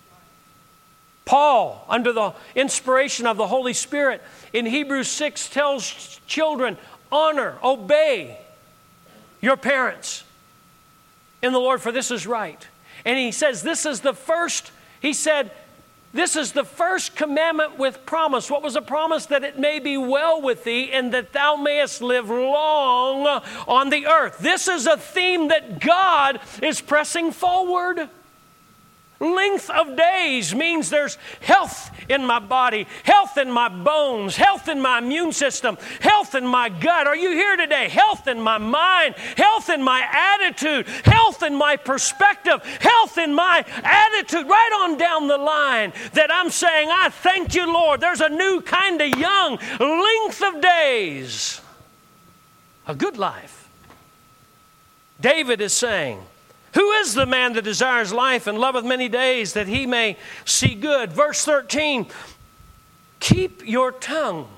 Speaker 1: Paul, under the inspiration of the Holy Spirit, in Hebrews six tells children, honor, obey your parents in the Lord, for this is right. And he says this is the first, he said, this is the first commandment with promise. What was the promise? That it may be well with thee and that thou mayest live long on the earth. This is a theme that God is pressing forward. Length of days means there's health in my body, health in my bones, health in my immune system, health in my gut. Are you here today? Health in my mind, health in my attitude, health in my perspective, health in my attitude, right on down the line that I'm saying, I thank you, Lord. There's a new kind of young length of days, a good life. David is saying, who is the man that desires life and loveth many days that he may see good? Verse thirteen, keep your tongue.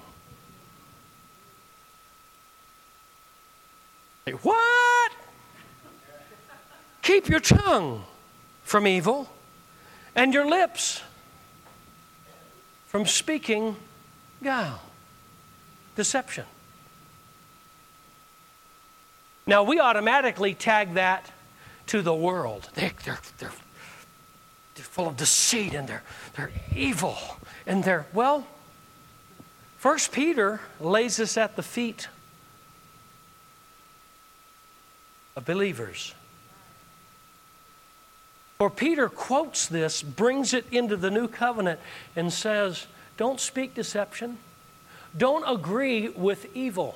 Speaker 1: What? Keep your tongue from evil and your lips from speaking guile, deception. Now we automatically tag that to the world. They, they're, they're, they're full of deceit and they're, they're evil. And they're, well, First Peter lays this at the feet of believers. For Peter quotes this, brings it into the new covenant and says, don't speak deception. Don't agree with evil.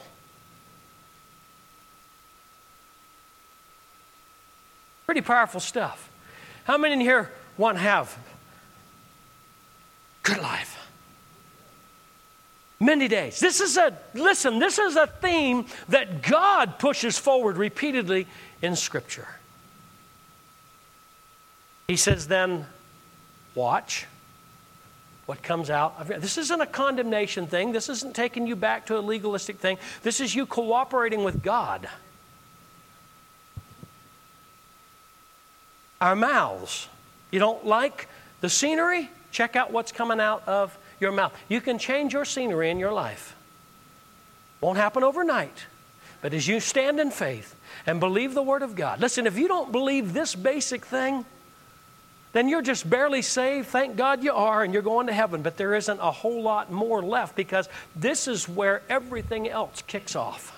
Speaker 1: Pretty powerful stuff. How many in here want to have good life? Many days. This is a, listen, this is a theme that God pushes forward repeatedly in Scripture. He says then, watch what comes out. This isn't a condemnation thing. This isn't taking you back to a legalistic thing. This is you cooperating with God. Our mouths. You don't like the scenery? Check out what's coming out of your mouth. You can change your scenery in your life. Won't happen overnight. But as you stand in faith and believe the Word of God. Listen, if you don't believe this basic thing, then you're just barely saved. Thank God you are, and you're going to heaven. But there isn't a whole lot more left, because this is where everything else kicks off.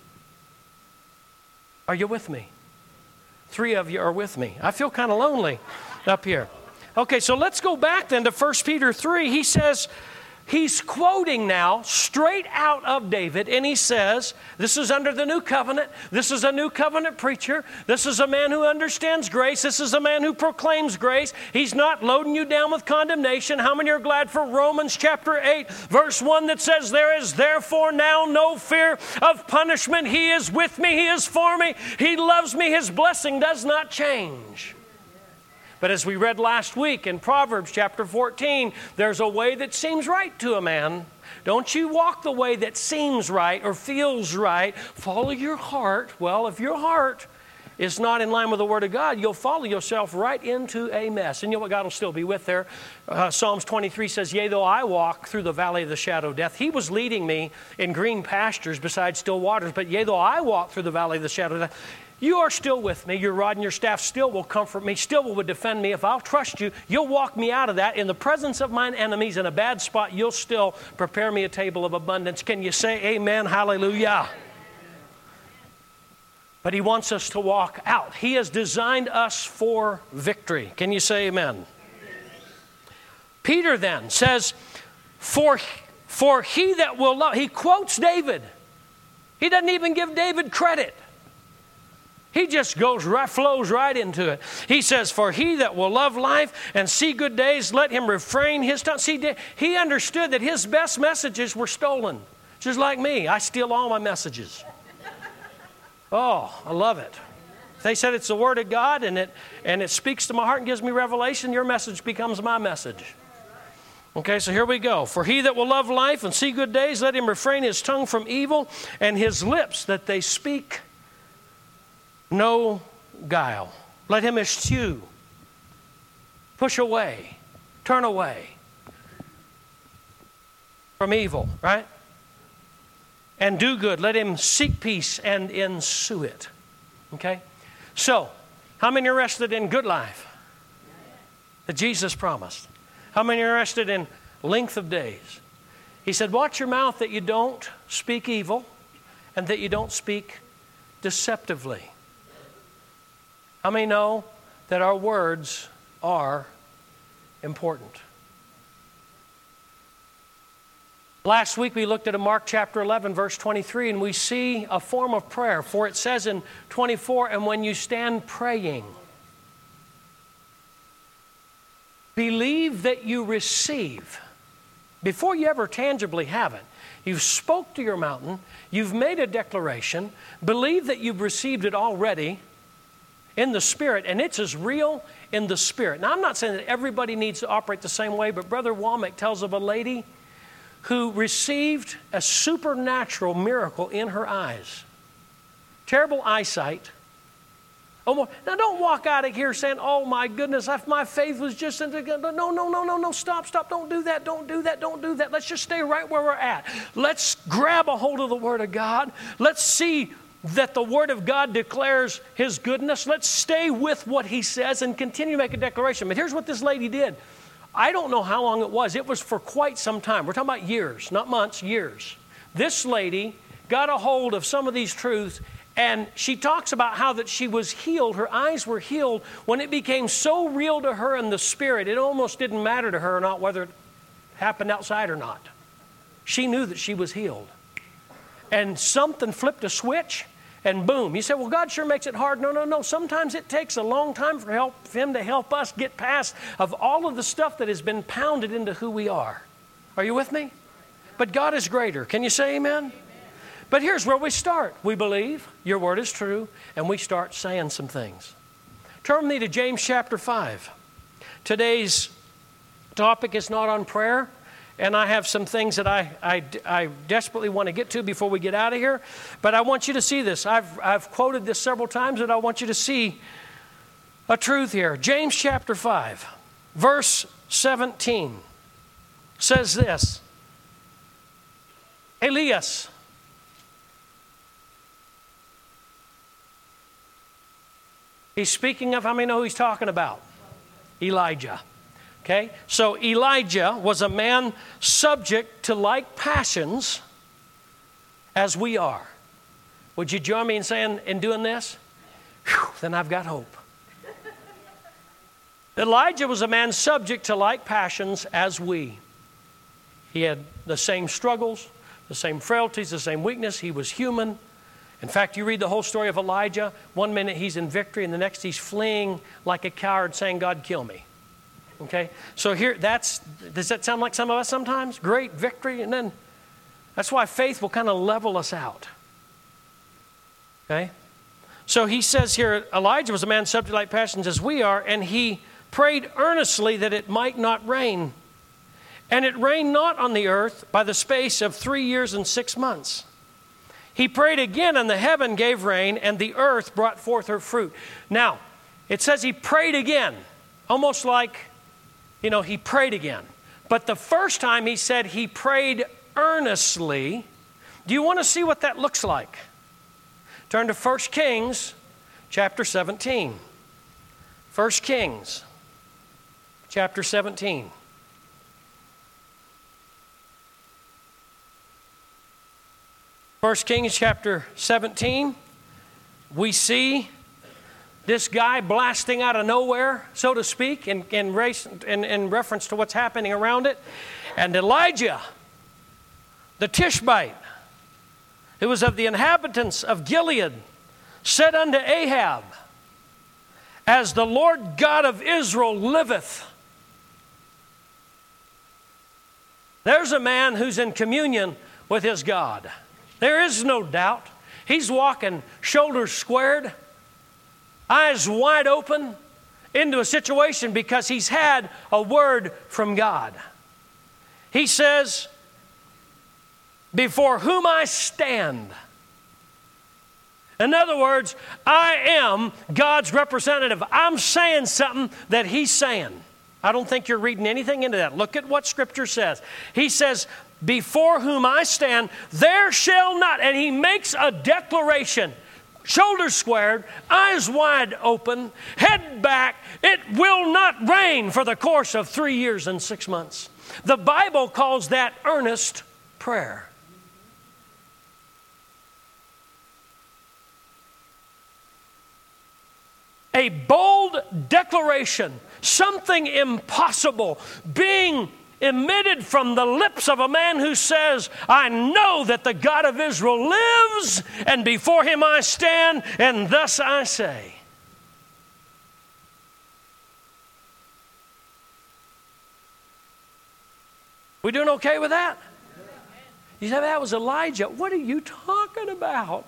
Speaker 1: Are you with me? Three of you are with me. I feel kind of lonely up here. Okay, so let's go back then to First Peter three. He says, he's quoting now straight out of David, and he says, this is under the new covenant. This is a new covenant preacher. This is a man who understands grace. This is a man who proclaims grace. He's not loading you down with condemnation. How many are glad for Romans chapter eight, verse one that says, there is therefore now no fear of punishment. He is with me. He is for me. He loves me. His blessing does not change. But as we read last week in Proverbs chapter fourteen, there's a way that seems right to a man. Don't you walk the way that seems right or feels right. Follow your heart. Well, if your heart is not in line with the Word of God, you'll follow yourself right into a mess. And you know what? God will still be with there. Uh, Psalms twenty-three says, yea, though I walk through the valley of the shadow of death. He was leading me in green pastures beside still waters. But yea, though I walk through the valley of the shadow of death, you are still with me. Your rod and your staff still will comfort me, still will defend me. If I'll trust you, you'll walk me out of that. In the presence of mine enemies, in a bad spot, you'll still prepare me a table of abundance. Can you say amen? Hallelujah. But he wants us to walk out. He has designed us for victory. Can you say amen? Peter then says, for, for he that will love, he quotes David. He doesn't even give David credit. He just goes right, flows right into it. He says, for he that will love life and see good days, let him refrain his tongue. See, he understood that his best messages were stolen. Just like me, I steal all my messages. Oh, I love it. If they said it's the Word of God and it, and it speaks to my heart and gives me revelation, your message becomes my message. Okay, so here we go. For he that will love life and see good days, let him refrain his tongue from evil and his lips that they speak no guile. Let him eschew, push away, turn away from evil, right? And do good. Let him seek peace and ensue it. Okay? So, how many are interested in good life that Jesus promised? How many are interested in length of days? He said, watch your mouth that you don't speak evil and that you don't speak deceptively. How many know that our words are important? Last week we looked at a Mark chapter eleven, verse twenty-three, and we see a form of prayer. For it says in twenty-four, and when you stand praying, believe that you receive. Before you ever tangibly have it, you've spoke to your mountain, you've made a declaration, believe that you've received it already in the Spirit, and it's as real in the Spirit. Now, I'm not saying that everybody needs to operate the same way, but Brother Womack tells of a lady who received a supernatural miracle in her eyes. Terrible eyesight. Oh, now, don't walk out of here saying, oh, my goodness, if my faith was just... in the, no, no, no, no, no, stop, stop. Don't do that, don't do that, don't do that. Let's just stay right where we're at. Let's grab a hold of the Word of God. Let's see that the Word of God declares His goodness. Let's stay with what He says and continue to make a declaration. But here's what this lady did. I don't know how long it was. It was for quite some time. We're talking about years, not months, years. This lady got a hold of some of these truths, and she talks about how that she was healed. Her eyes were healed when it became so real to her in the Spirit, it almost didn't matter to her or not whether it happened outside or not. She knew that she was healed. And something flipped a switch, and boom. You say, well, God sure makes it hard. No, no, no. Sometimes it takes a long time for, help, for Him to help us get past of all of the stuff that has been pounded into who we are. Are you with me? But God is greater. Can you say amen? Amen. But here's where we start. We believe your word is true, and we start saying some things. Turn with me to James chapter five. Today's topic is not on prayer. And I have some things that I, I, I desperately want to get to before we get out of here. But I want you to see this. I've, I've quoted this several times, and I want you to see a truth here. James chapter five, verse seventeen says this. Elias, he's speaking of, how many know who he's talking about? Elijah. Okay? So Elijah was a man subject to like passions as we are. Would you join me in saying, in doing this? Whew, then I've got hope. Elijah was a man subject to like passions as we. He had the same struggles, the same frailties, the same weakness. He was human. In fact, you read the whole story of Elijah. One minute he's in victory, and the next he's fleeing like a coward saying, God, kill me. Okay? So here, that's, does that sound like some of us sometimes? Great victory, and then that's why faith will kind of level us out. Okay? So he says here, Elijah was a man subject to like passions as we are, and he prayed earnestly that it might not rain. And it rained not on the earth by the space of three years and six months. He prayed again, and the heaven gave rain, and the earth brought forth her fruit. Now, it says he prayed again, almost like, you know, he prayed again. But the first time he said he prayed earnestly. Do you want to see what that looks like? Turn to First Kings chapter seventeen. First Kings chapter seventeen. First Kings chapter seventeen, we see this guy blasting out of nowhere, so to speak, in, in, race, in, in reference to what's happening around it. And Elijah, the Tishbite, who was of the inhabitants of Gilead, said unto Ahab, as the Lord God of Israel liveth. There's a man who's in communion with his God. There is no doubt. He's walking shoulders squared, eyes wide open into a situation because he's had a word from God. He says, before whom I stand. In other words, I am God's representative. I'm saying something that he's saying. I don't think you're reading anything into that. Look at what Scripture says. He says, before whom I stand, there shall not, and he makes a declaration, shoulders squared, eyes wide open, head back, it will not rain for the course of three years and six months. The Bible calls that earnest prayer. A bold declaration, something impossible being emitted from the lips of a man who says, I know that the God of Israel lives, and before him I stand, and thus I say. We doing okay with that? You say, that was Elijah. What are you talking about?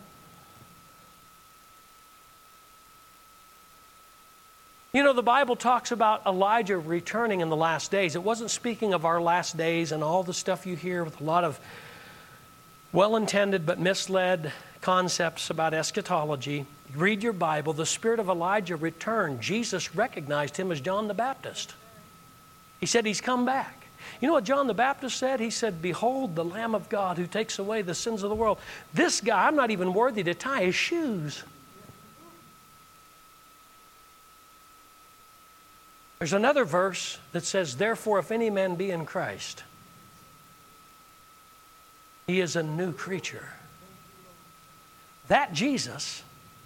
Speaker 1: You know, the Bible talks about Elijah returning in the last days. It wasn't speaking of our last days and all the stuff you hear with a lot of well-intended but misled concepts about eschatology. Read your Bible. The spirit of Elijah returned. Jesus recognized him as John the Baptist. He said he's come back. You know what John the Baptist said? He said, behold the Lamb of God who takes away the sins of the world. This guy, I'm not even worthy to tie his shoes. There's another verse that says, therefore, if any man be in Christ, he is a new creature. That Jesus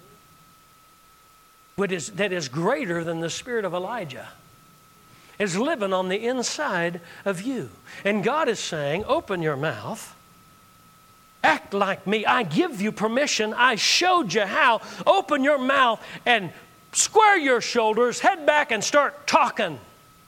Speaker 1: that is greater than the spirit of Elijah is living on the inside of you. And God is saying, open your mouth. Act like me. I give you permission. I showed you how. Open your mouth and square your shoulders, head back, and start talking.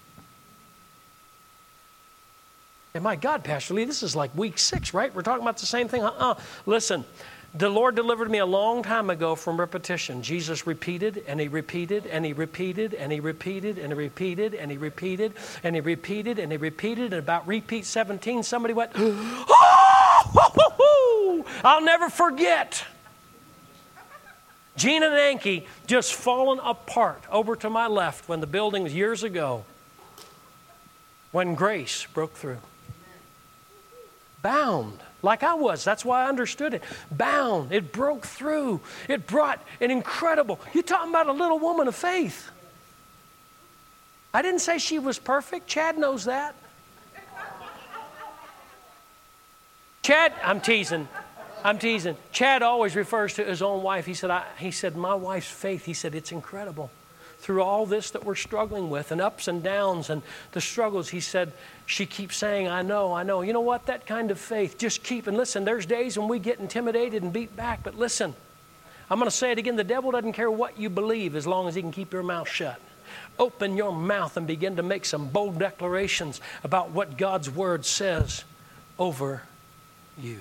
Speaker 1: And my God, Pastor Lee, this is like week six, right? We're talking about the same thing. Uh-uh. Listen, the Lord delivered me a long time ago from repetition. Jesus repeated, and he repeated, and he repeated, and he repeated, and he repeated, and he repeated, and he repeated, and he repeated, and about repeat seventeen, somebody went, oh, I'll never forget. Gina and Ankie just fallen apart over to my left when the building was years ago, when grace broke through. Bound, like I was. That's why I understood it. Bound. It broke through. It brought an incredible, you're talking about a little woman of faith. I didn't say she was perfect. Chad knows that. Chad, I'm teasing. I'm teasing. Chad always refers to his own wife. He said, I, he said, my wife's faith, he said, it's incredible. Through all this that we're struggling with and ups and downs and the struggles, he said, she keeps saying, I know, I know. You know what? That kind of faith, just keep, and listen, there's days when we get intimidated and beat back, but listen, I'm going to say it again. The devil doesn't care what you believe as long as he can keep your mouth shut. Open your mouth and begin to make some bold declarations about what God's word says over you.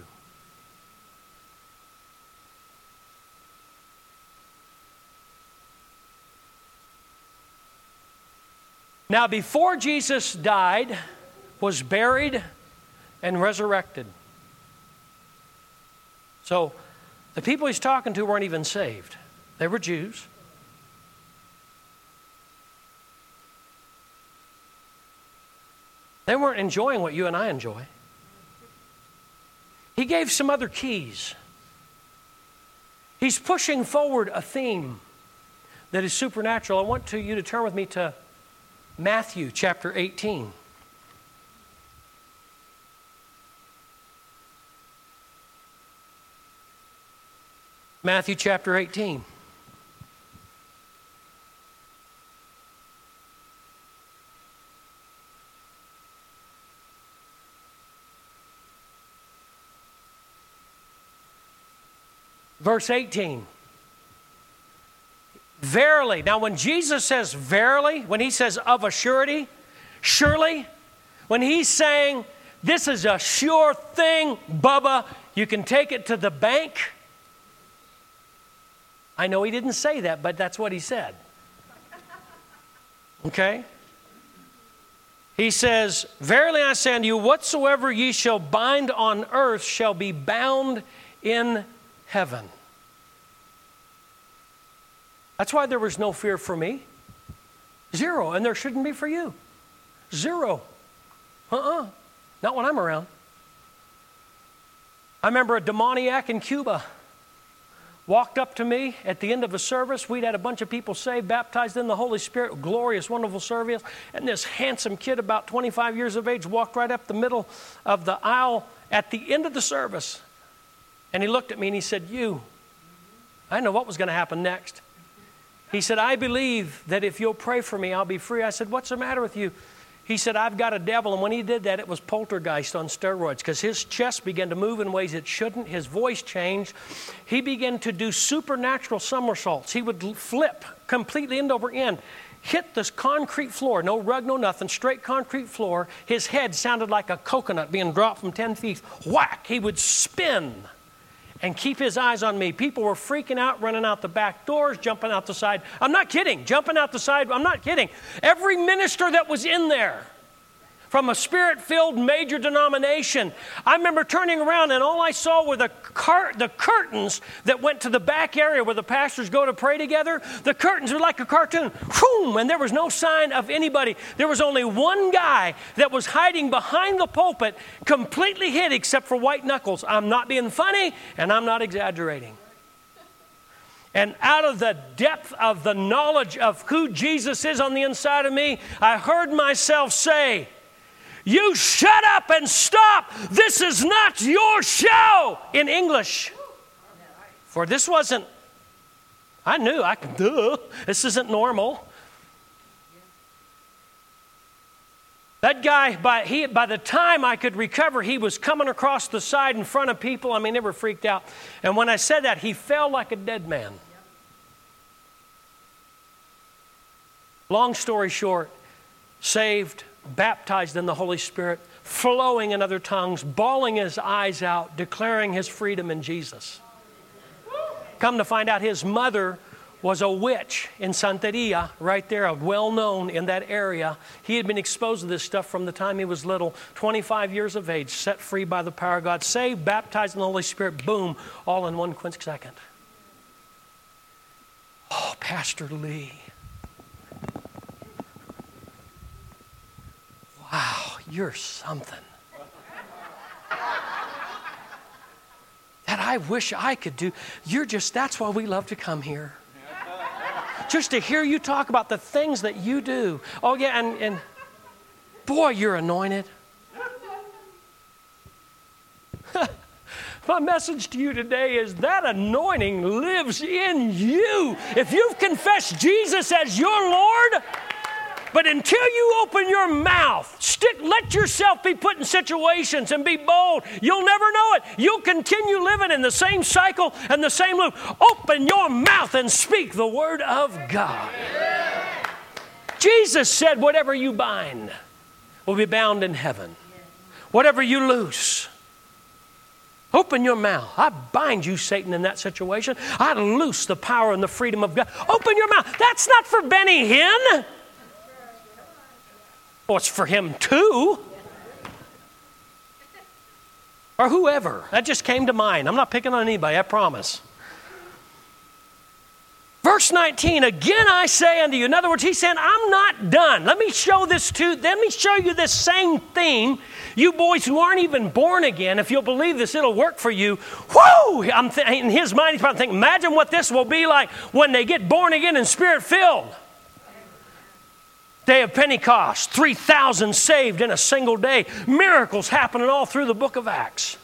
Speaker 1: Now, before Jesus died, was buried, and resurrected. So, the people he's talking to weren't even saved. They were Jews. They weren't enjoying what you and I enjoy. He gave some other keys. He's pushing forward a theme that is supernatural. I want to, you to turn with me to Matthew chapter eighteen. Matthew chapter eighteen. Verse eighteen. Verily. Now when Jesus says verily, when he says of a surety, surely, when he's saying this is a sure thing, Bubba, you can take it to the bank. I know he didn't say that, but that's what he said. Okay? He says, verily I say unto you, whatsoever ye shall bind on earth shall be bound in heaven. That's why there was no fear for me. Zero. And there shouldn't be for you. Zero. Uh-uh. Not when I'm around. I remember a demoniac in Cuba walked up to me at the end of a service. We'd had a bunch of people saved, baptized in the Holy Spirit. Glorious, wonderful service. And this handsome kid, about twenty-five years of age, walked right up the middle of the aisle at the end of the service. And he looked at me and he said, you. I didn't know what was going to happen next. He said, I believe that if you'll pray for me, I'll be free. I said, what's the matter with you? He said, I've got a devil. And when he did that, it was poltergeist on steroids because his chest began to move in ways it shouldn't. His voice changed. He began to do supernatural somersaults. He would flip completely end over end, hit this concrete floor, no rug, no nothing, straight concrete floor. His head sounded like a coconut being dropped from ten feet. Whack! He would spin and keep his eyes on me. People were freaking out, running out the back doors, jumping out the side. I'm not kidding. Jumping out the side. I'm not kidding. Every minister that was in there from a spirit-filled major denomination, I remember turning around and all I saw were the, car- the curtains that went to the back area where the pastors go to pray together. The curtains were like a cartoon. Whoom, and there was no sign of anybody. There was only one guy that was hiding behind the pulpit, completely hid except for white knuckles. I'm not being funny and I'm not exaggerating. And out of the depth of the knowledge of who Jesus is on the inside of me, I heard myself say, you shut up and stop. This is not your show, in English. For this wasn't, I knew, I could, duh, this isn't normal. That guy, by, he, by the time I could recover, he was coming across the side in front of people. I mean, they were freaked out. And when I said that, he fell like a dead man. Long story short, saved, baptized in the Holy Spirit, flowing in other tongues, bawling his eyes out, declaring his freedom in Jesus. Come to find out, his mother was a witch in Santeria, right there, well known in that area. He had been exposed to this stuff from the time he was little, twenty-five years of age, set free by the power of God, saved, baptized in the Holy Spirit, boom, all in one quick second. Oh, Pastor Lee. Wow, you're something. That I wish I could do. You're just, that's why we love to come here. just to hear you talk about the things that you do. Oh, yeah, and, and boy, you're anointed. My message to you today is that anointing lives in you. If you've confessed Jesus as your Lord, but until you open your mouth, stick, let yourself be put in situations and be bold. You'll never know it. You'll continue living in the same cycle and the same loop. Open your mouth and speak the word of God. Jesus said, whatever you bind will be bound in heaven. Whatever you loose. Open your mouth. I bind you, Satan, in that situation. I loose the power and the freedom of God. Open your mouth. That's not for Benny Hinn. Well, it's for him too. Or whoever. That just came to mind. I'm not picking on anybody, I promise. Verse nineteen, again I say unto you. In other words, he's saying, I'm not done. Let me show this to, let me show you this same theme. You boys who aren't even born again, if you'll believe this, it'll work for you. Whoo! I'm th- in his mind, he's probably thinking, imagine what this will be like when they get born again and spirit-filled. Day of Pentecost, three thousand saved in a single day. Miracles happening all through the book of Acts.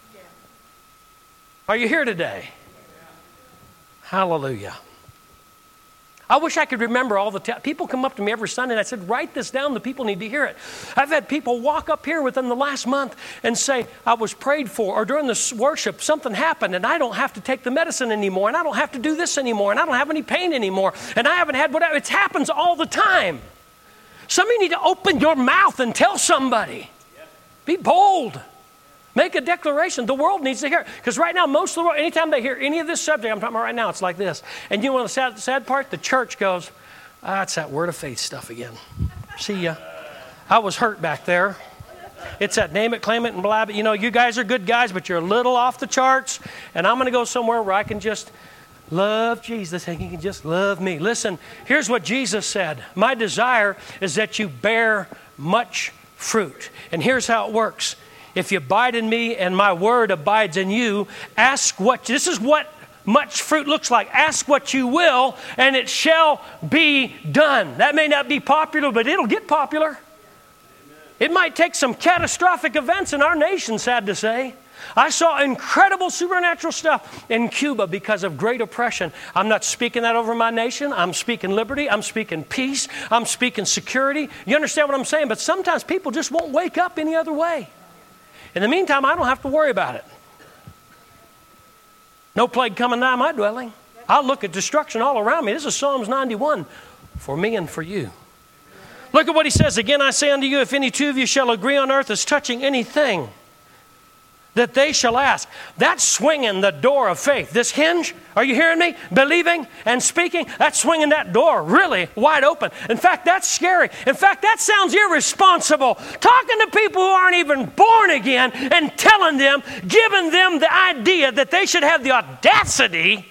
Speaker 1: Are you here today? Hallelujah. I wish I could remember all the time. People come up to me every Sunday and I said, write this down. The people need to hear it. I've had people walk up here within the last month and say, I was prayed for, or during the worship, something happened and I don't have to take the medicine anymore, and I don't have to do this anymore, and I don't have any pain anymore, and I haven't had whatever. It happens all the time. Some of you need to open your mouth and tell somebody. Be bold. Make a declaration. The world needs to hear it. Because right now, most of the world, anytime they hear any of this subject, I'm talking about right now, it's like this. And you know the sad, sad part? The church goes, ah, it's that word of faith stuff again. See ya. I was hurt back there. It's that name it, claim it, and blah, but you know, you guys are good guys, but you're a little off the charts. And I'm going to go somewhere where I can just love Jesus and he can just love me. Listen, here's what Jesus said. My desire is that you bear much fruit. And here's how it works. If you abide in me and my word abides in you, ask what, this is what much fruit looks like. Ask what you will and it shall be done. That may not be popular, but it'll get popular. Amen. It might take some catastrophic events in our nation, sad to say. I saw incredible supernatural stuff in Cuba because of great oppression. I'm not speaking that over my nation. I'm speaking liberty. I'm speaking peace. I'm speaking security. You understand what I'm saying? But sometimes people just won't wake up any other way. In the meantime, I don't have to worry about it. No plague coming nigh my dwelling. I'll look at destruction all around me. This is Psalms ninety-one for me and for you. Look at what he says. Again, I say unto you, if any two of you shall agree on earth as touching anything that they shall ask. That's swinging the door of faith. This hinge, are you hearing me? Believing and speaking, that's swinging that door really wide open. In fact, that's scary. In fact, that sounds irresponsible. Talking to people who aren't even born again and telling them, giving them the idea that they should have the audacity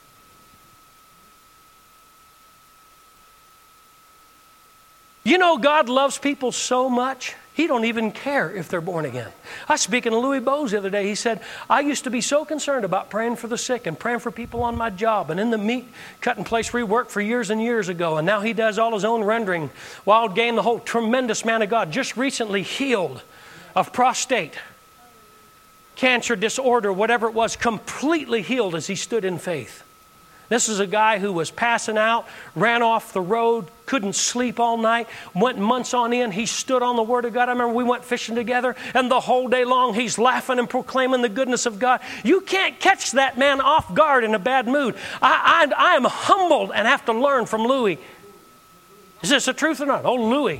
Speaker 1: You know, God loves people so much, He don't even care if they're born again. I was speaking to Louis Bowes the other day. He said, I used to be so concerned about praying for the sick and praying for people on my job and in the meat cutting place where he worked for years and years ago. And now he does all his own rendering. Wild Game, the whole tremendous man of God, just recently healed of prostate cancer disorder, whatever it was, completely healed as he stood in faith. This is a guy who was passing out, ran off the road, couldn't sleep all night, went months on end. He stood on the Word of God. I remember we went fishing together, and the whole day long he's laughing and proclaiming the goodness of God. You can't catch that man off guard in a bad mood. I, I, I am humbled and have to learn from Louis. Is this the truth or not? Oh, Louis.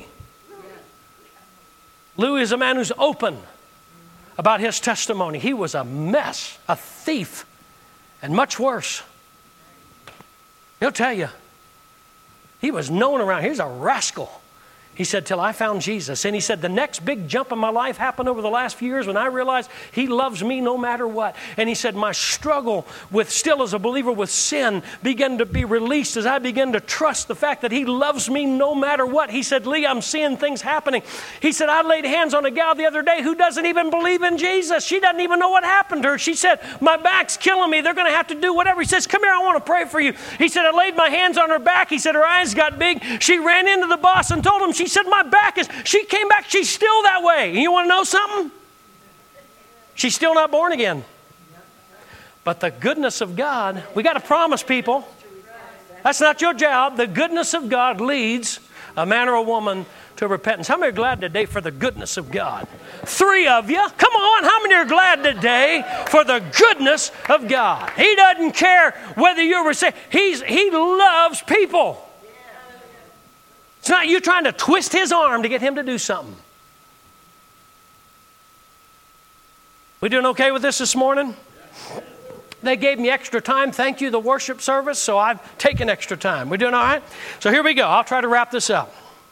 Speaker 1: Louis is a man who's open about his testimony. He was a mess, a thief, and much worse. He'll tell you, he was known around. He's a rascal. He said, till I found Jesus. And he said, the next big jump in my life happened over the last few years when I realized he loves me no matter what. And he said, my struggle with still as a believer with sin began to be released as I began to trust the fact that he loves me no matter what. He said, Lee, I'm seeing things happening. He said, I laid hands on a gal the other day who doesn't even believe in Jesus. She doesn't even know what happened to her. She said, my back's killing me. They're going to have to do whatever. He says, come here, I want to pray for you. He said, I laid my hands on her back. He said, her eyes got big. She ran into the boss and told him, she said, my back is, she came back, she's still that way. And you want to know something? She's still not born again. But the goodness of God, we got to promise people, that's not your job. The goodness of God leads a man or a woman to repentance. How many are glad today for the goodness of God? Three of you. Come on, how many are glad today for the goodness of God? He doesn't care whether you were saved. He's, he loves people. It's not you trying to twist his arm to get him to do something. We doing okay with this this morning? They gave me extra time. Thank you, the worship service, so I've taken extra time. We doing all right? So here we go. I'll try to wrap this up.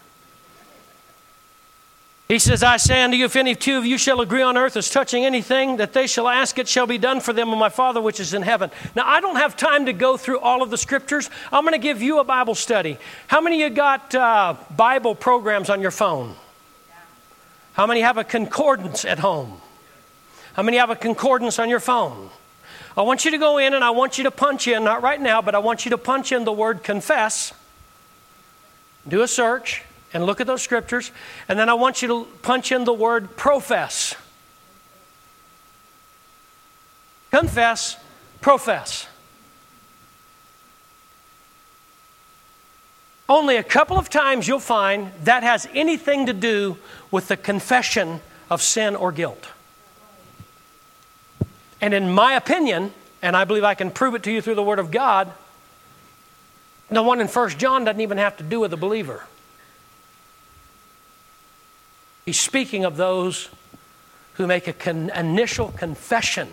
Speaker 1: He says, I say unto you, if any two of you shall agree on earth as touching anything that they shall ask, it shall be done for them of my Father which is in heaven. Now, I don't have time to go through all of the scriptures. I'm going to give you a Bible study. How many of you got uh, Bible programs on your phone? How many have a concordance at home? How many have a concordance on your phone? I want you to go in and I want you to punch in, not right now, but I want you to punch in the word confess. Do a search. And look at those scriptures. And then I want you to punch in the word profess. Confess, profess. Only a couple of times you'll find that has anything to do with the confession of sin or guilt. And in my opinion, and I believe I can prove it to you through the Word of God, the one in First John doesn't even have to do with a believer. He's speaking of those who make a con- initial confession.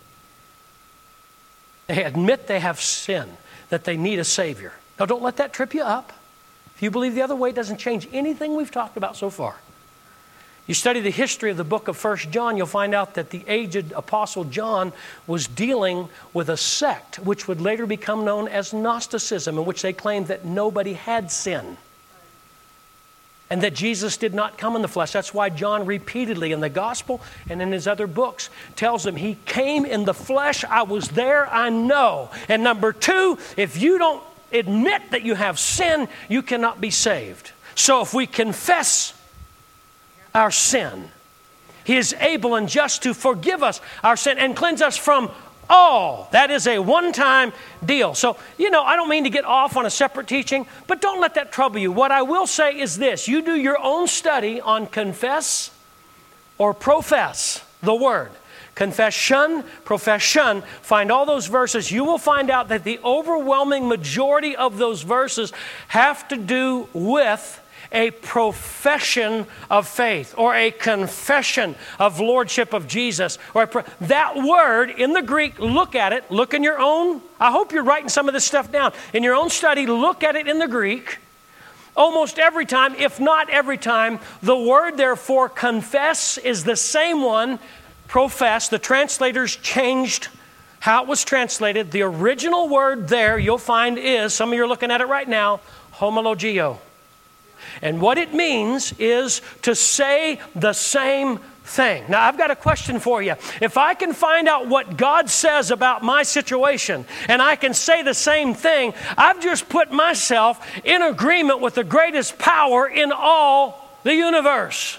Speaker 1: They admit they have sin, that they need a Savior. Now, don't let that trip you up. If you believe the other way, it doesn't change anything we've talked about so far. You study the history of the book of First John, you'll find out that the aged Apostle John was dealing with a sect which would later become known as Gnosticism, in which they claimed that nobody had sin. And that Jesus did not come in the flesh. That's why John repeatedly in the gospel and in his other books tells them he came in the flesh. I was there, I know. And number two, if you don't admit that you have sin, you cannot be saved. So if we confess our sin, he is able and just to forgive us our sin and cleanse us from all. That is a one-time deal. So, you know, I don't mean to get off on a separate teaching, but don't let that trouble you. What I will say is this. You do your own study on confess or profess the word. Confession, profession, find all those verses. You will find out that the overwhelming majority of those verses have to do with a profession of faith or a confession of lordship of Jesus. Or a pro- that word in the Greek, look at it, look in your own, I hope you're writing some of this stuff down. In your own study, look at it in the Greek. Almost every time, if not every time, the word therefore confess is the same one, profess. The translators changed how it was translated. The original word there you'll find is, some of you are looking at it right now, homologio. And what it means is to say the same thing. Now, I've got a question for you. If I can find out what God says about my situation and I can say the same thing, I've just put myself in agreement with the greatest power in all the universe.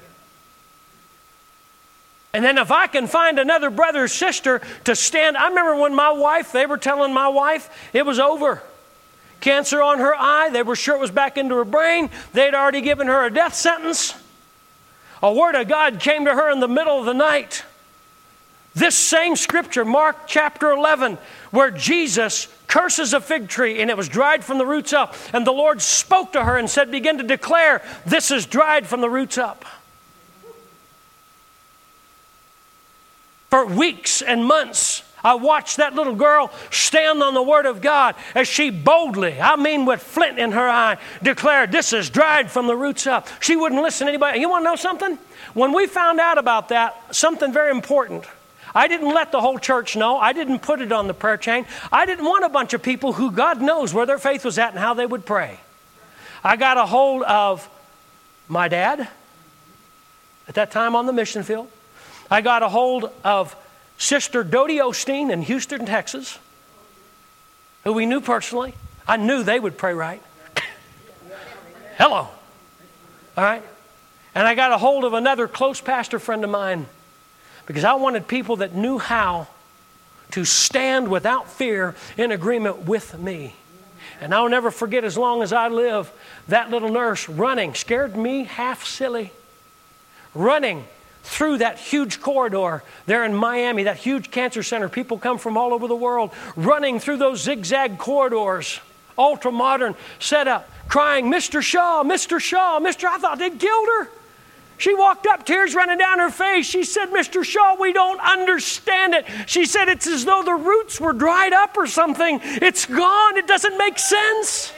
Speaker 1: And then if I can find another brother or sister to stand, I remember when my wife, they were telling my wife it was over. Cancer on her eye. They were sure it was back into her brain. They'd already given her a death sentence. A word of God came to her in the middle of the night. This same scripture, Mark chapter eleven, where Jesus curses a fig tree and it was dried from the roots up. And the Lord spoke to her and said, begin to declare, this is dried from the roots up. For weeks and months, I watched that little girl stand on the Word of God as she boldly, I mean with flint in her eye, declared, this is dried from the roots up. She wouldn't listen to anybody. You want to know something? When we found out about that, something very important, I didn't let the whole church know. I didn't put it on the prayer chain. I didn't want a bunch of people who God knows where their faith was at and how they would pray. I got a hold of my dad, at that time on the mission field. I got a hold of Sister Dodie Osteen in Houston, Texas, who we knew personally. I knew they would pray right. Hello. All right. And I got a hold of another close pastor friend of mine because I wanted people that knew how to stand without fear in agreement with me. And I'll never forget, as long as I live, that little nurse running, scared me half silly, running through that huge corridor there in Miami, that huge cancer center. People come from all over the world, running through those zigzag corridors, ultra-modern setup, crying, Mister Shaw, Mister Shaw, Mister I thought they'd killed her. She walked up, tears running down her face. She said, Mister Shaw, we don't understand it. She said, it's as though the roots were dried up or something. It's gone. It doesn't make sense.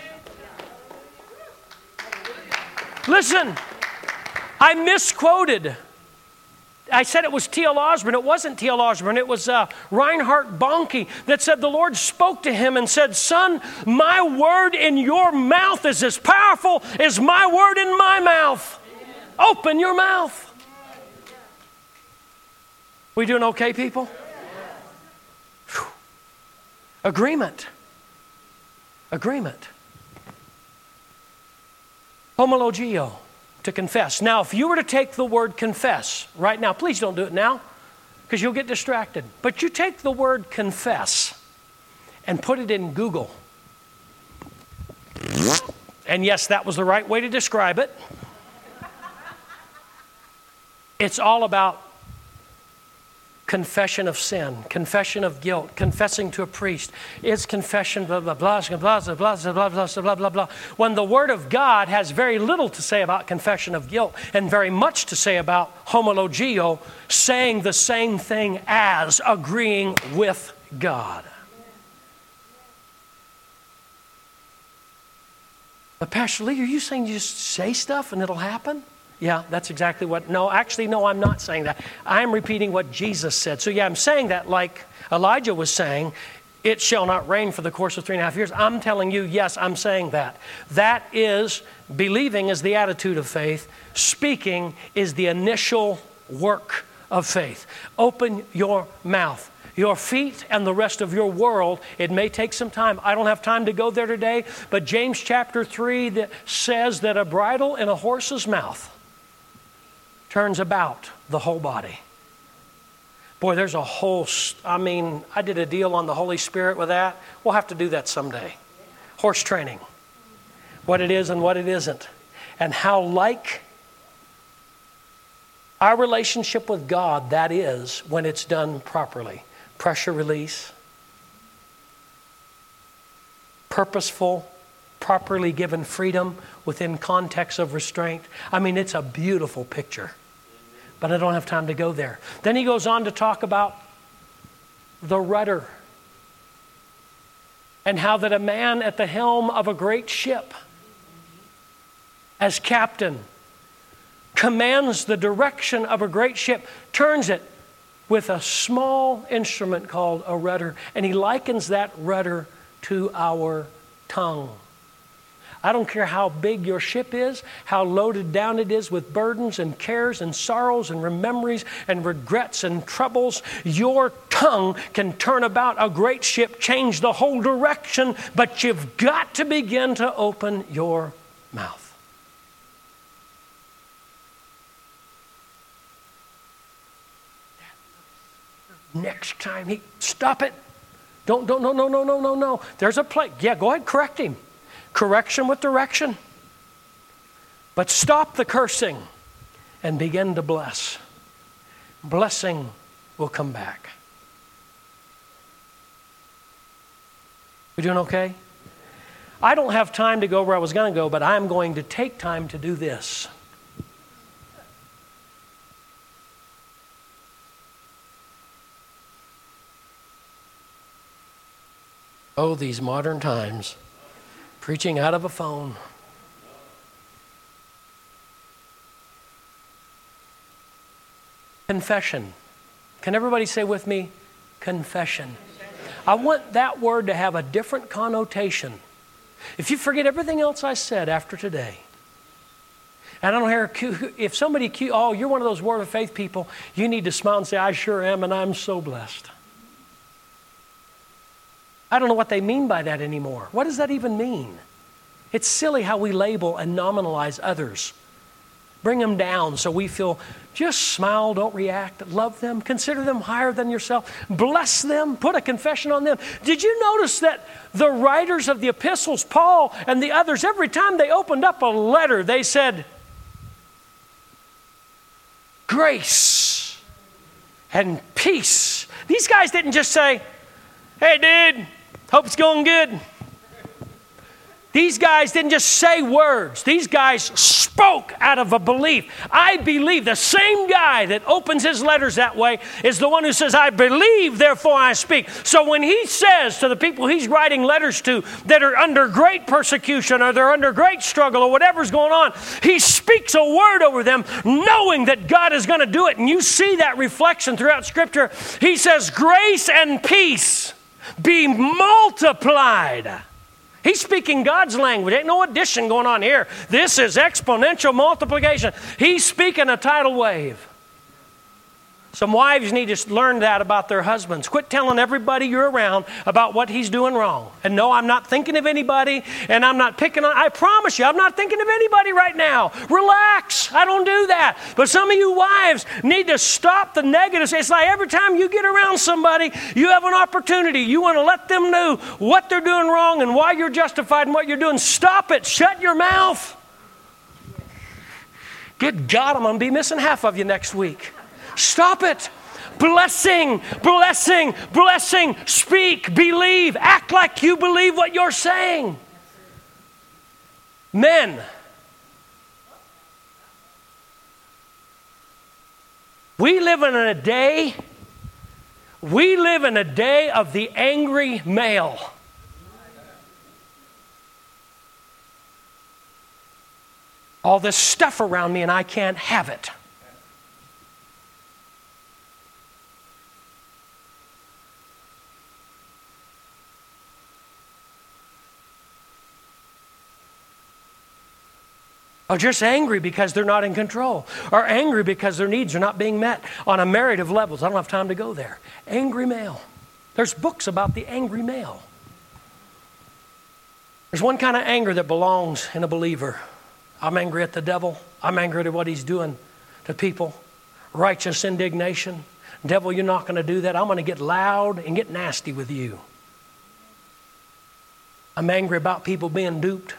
Speaker 1: Listen, I misquoted. I said it was T L Osborne. It wasn't T L Osborne. It was uh, Reinhard Bonnke that said the Lord spoke to him and said, son, my word in your mouth is as powerful as my word in my mouth. Open your mouth. We doing okay, people? Whew. Agreement. Agreement. Homologio. To confess. Now, if you were to take the word confess right now, please don't do it now because you'll get distracted. But you take the word confess and put it in Google. And yes, that was the right way to describe it. It's all about confession of sin, confession of guilt, confessing to a priest. It's confession, blah, blah, blah, blah, blah, blah, blah, blah, blah, blah, blah, blah. When the Word of God has very little to say about confession of guilt and very much to say about homologio, saying the same thing as agreeing with God. But Pastor Lee, are you saying you just say stuff and it'll happen? Yeah, that's exactly what, no, actually, no, I'm not saying that. I'm repeating what Jesus said. So yeah, I'm saying that like Elijah was saying, it shall not rain for the course of three and a half years. I'm telling you, yes, I'm saying that. That is, believing is the attitude of faith. Speaking is the initial work of faith. Open your mouth. Your feet and the rest of your world, it may take some time. I don't have time to go there today, but James chapter three that says that a bridle in a horse's mouth turns about the whole body. Boy, there's a whole, I mean, I did a deal on the Holy Spirit with that. We'll have to do that someday. Horse training. What it is and what it isn't. And how like our relationship with God that is when it's done properly. Pressure release. Purposeful, properly given freedom within context of restraint. I mean, it's a beautiful picture. But I don't have time to go there. Then he goes on to talk about the rudder and how that a man at the helm of a great ship, as captain, commands the direction of a great ship, turns it with a small instrument called a rudder, and he likens that rudder to our tongue. I don't care how big your ship is, how loaded down it is with burdens and cares and sorrows and memories and regrets and troubles. Your tongue can turn about a great ship, change the whole direction, but you've got to begin to open your mouth. Next time he, stop it. Don't, don't, no, no, no, no, no, no. There's a place. Yeah, go ahead, correct him. Correction with direction. But stop the cursing and begin to bless. Blessing will come back. We doing okay? I don't have time to go where I was going to go, but I'm going to take time to do this. Oh, these modern times. Preaching out of a phone. Confession. Can everybody say with me, confession? I want that word to have a different connotation. If you forget everything else I said after today, and I don't hear, if somebody, oh, you're one of those Word of Faith people, you need to smile and say, I sure am, and I'm so blessed. I don't know what they mean by that anymore. What does that even mean? It's silly how we label and nominalize others. Bring them down so we feel, just smile, don't react, love them, consider them higher than yourself, bless them, put a confession on them. Did you notice that the writers of the epistles, Paul and the others, every time they opened up a letter, they said, grace and peace. These guys didn't just say, hey dude, hope it's going good. These guys didn't just say words. These guys spoke out of a belief. I believe. The same guy that opens his letters that way is the one who says, I believe, therefore I speak. So when he says to the people he's writing letters to that are under great persecution or they're under great struggle or whatever's going on, he speaks a word over them knowing that God is going to do it. And you see that reflection throughout Scripture. He says, grace and peace be multiplied. He's speaking God's language. Ain't no addition going on here. This is exponential multiplication. He's speaking a tidal wave. Some wives need to learn that about their husbands. Quit telling everybody you're around about what he's doing wrong. And no, I'm not thinking of anybody, and I'm not picking on, I promise you, I'm not thinking of anybody right now. Relax. I don't do that. But some of you wives need to stop the negatives. It's like every time you get around somebody, you have an opportunity. You want to let them know what they're doing wrong and why you're justified in what you're doing. Stop it. Shut your mouth. Good God, I'm going to be missing half of you next week. Stop it. Blessing, blessing, blessing. Speak, believe, act like you believe what you're saying. Men, we live in a day, we live in a day of the angry male. All this stuff around me and I can't have it. Are just angry because they're not in control. Or angry because their needs are not being met on a myriad of levels. I don't have time to go there. Angry male. There's books about the angry male. There's one kind of anger that belongs in a believer. I'm angry at the devil. I'm angry at what he's doing to people. Righteous indignation. Devil, you're not going to do that. I'm going to get loud and get nasty with you. I'm angry about people being duped.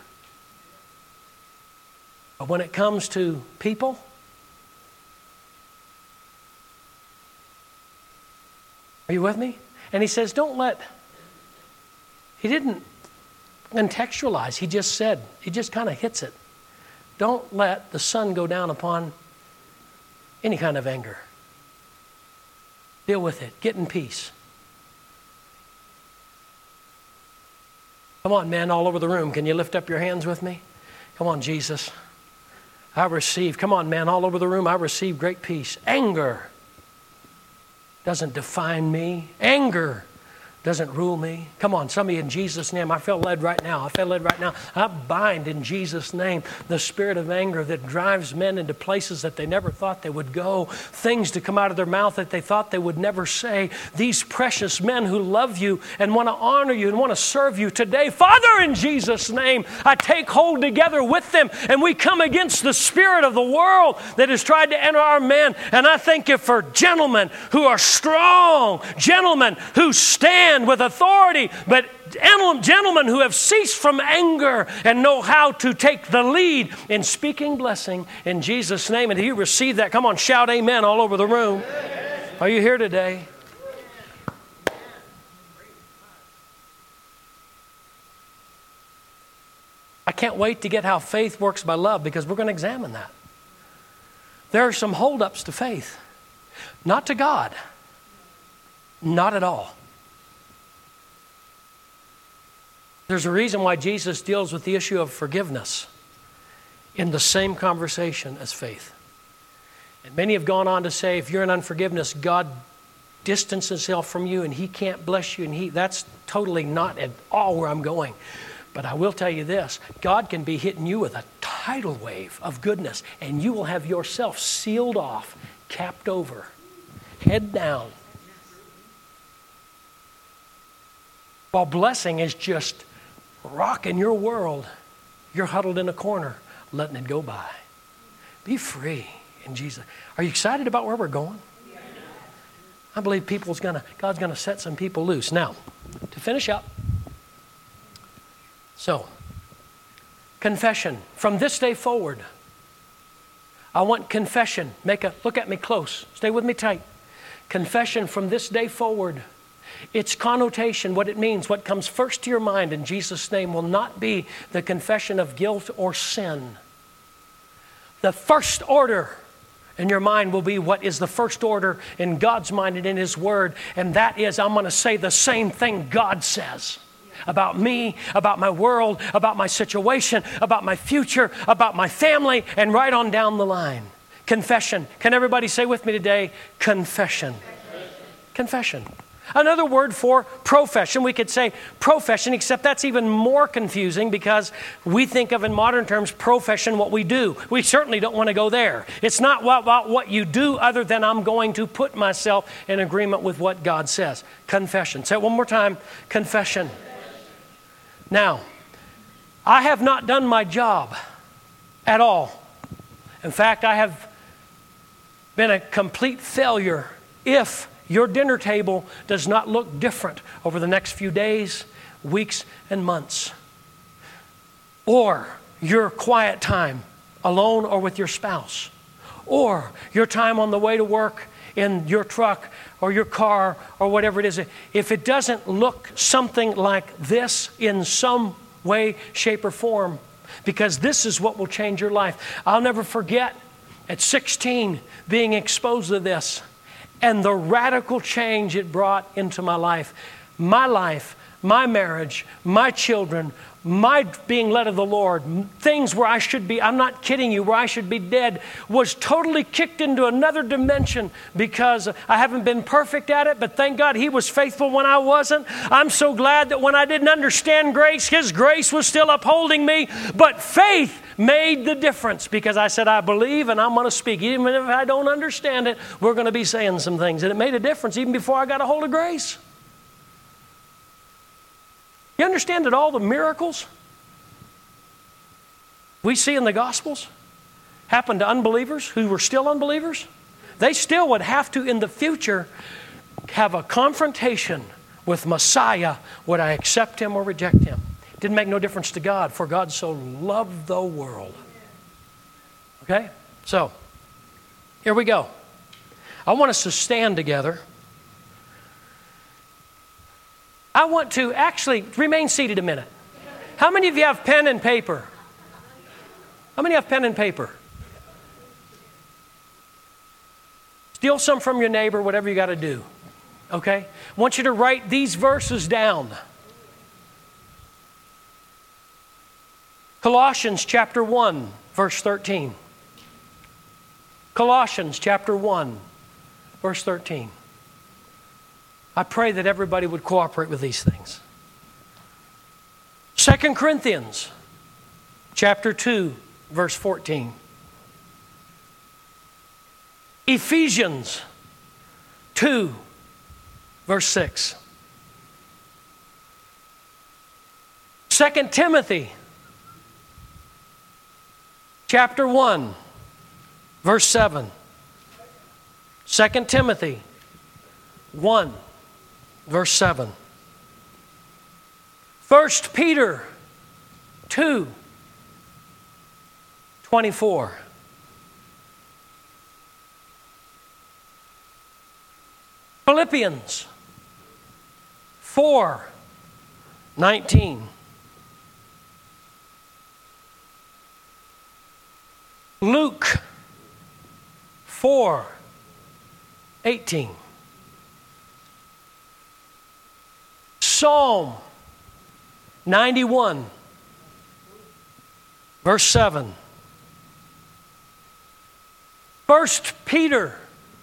Speaker 1: But when it comes to people, are you with me? And he says, don't let, he didn't contextualize. He just said, he just kind of hits it. Don't let the sun go down upon any kind of anger. Deal with it. Get in peace. Come on, men all over the room. Can you lift up your hands with me? Come on, Jesus. I receive, come on, man, all over the room, I receive great peace. Anger doesn't define me. Anger doesn't rule me. Come on, some of you in Jesus' name, I feel led right now. I feel led right now. I bind in Jesus' name the spirit of anger that drives men into places that they never thought they would go, things to come out of their mouth that they thought they would never say. These precious men who love you and want to honor you and want to serve you today, Father, in Jesus' name, I take hold together with them and we come against the spirit of the world that has tried to enter our men. And I thank you for gentlemen who are strong, gentlemen who stand with authority, but gentlemen who have ceased from anger and know how to take the lead in speaking blessing in Jesus' name. And do you receive that? Come on, shout amen all over the room. Are you here today? I can't wait to get how faith works by love, because we're going to examine that. There are some holdups to faith. Not to God. Not at all. There's a reason why Jesus deals with the issue of forgiveness in the same conversation as faith. And many have gone on to say, if you're in unforgiveness, God distances himself from you and he can't bless you. And he that's totally not at all where I'm going. But I will tell you this, God can be hitting you with a tidal wave of goodness and you will have yourself sealed off, capped over, head down. While blessing is just rocking your world, you're huddled in a corner, letting it go by. Be free in Jesus. Are you excited about where we're going? I believe people's gonna, God's going to set some people loose. Now, to finish up. So, confession. From this day forward, I want confession. Make a, look at me close. Stay with me tight. Confession from this day forward. Its connotation, what it means, what comes first to your mind in Jesus' name will not be the confession of guilt or sin. The first order in your mind will be what is the first order in God's mind and in His Word. And that is, I'm going to say the same thing God says about me, about my world, about my situation, about my future, about my family, and right on down the line. Confession. Can everybody say with me today, confession? Confession. Another word for profession, we could say profession, except that's even more confusing because we think of in modern terms profession what we do. We certainly don't want to go there. It's not about what you do other than I'm going to put myself in agreement with what God says. Confession. Say it one more time. Confession. Now, I have not done my job at all. In fact, I have been a complete failure if your dinner table does not look different over the next few days, weeks, and months. Or your quiet time alone or with your spouse. Or your time on the way to work in your truck or your car or whatever it is. If it doesn't look something like this in some way, shape, or form, because this is what will change your life. I'll never forget at sixteen being exposed to this. And the radical change it brought into my life, my life, my marriage, my children, my being led of the Lord, things where I should be, I'm not kidding you, where I should be dead, was totally kicked into another dimension because I haven't been perfect at it, but thank God He was faithful when I wasn't. I'm so glad that when I didn't understand grace, His grace was still upholding me, but faith made the difference because I said, I believe and I'm going to speak. Even if I don't understand it, we're going to be saying some things. And it made a difference even before I got a hold of grace. You understand that all the miracles we see in the Gospels happen to unbelievers who were still unbelievers? They still would have to, in the future, have a confrontation with Messiah. Would I accept Him or reject Him? Didn't make no difference to God, for God so loved the world. Okay? So, here we go. I want us to stand together. I want to actually remain seated a minute. How many of you have pen and paper? How many have pen and paper? Steal some from your neighbor, whatever you got to do. Okay? I want you to write these verses down. Colossians chapter one, verse thirteen. Colossians chapter one, verse thirteen. I pray that everybody would cooperate with these things. Second Corinthians chapter two, verse fourteen. Ephesians two, verse six. Second Timothy chapter one, verse seven. Second Timothy one, verse seven. First Peter two, twenty-four. Philippians four, nineteen. Luke four, eighteen. Psalm ninety-one, verse seven. First Peter,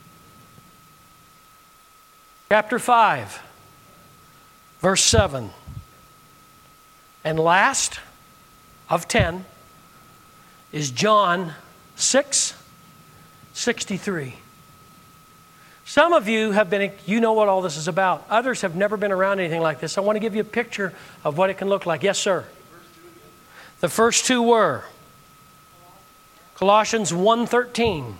Speaker 1: chapter five, verse seven. And last of ten is John six, sixty-three. Some of you have been, you know what all this is about. Others have never been around anything like this. I want to give you a picture of what it can look like. Yes, sir. The first two were Colossians one thirteen.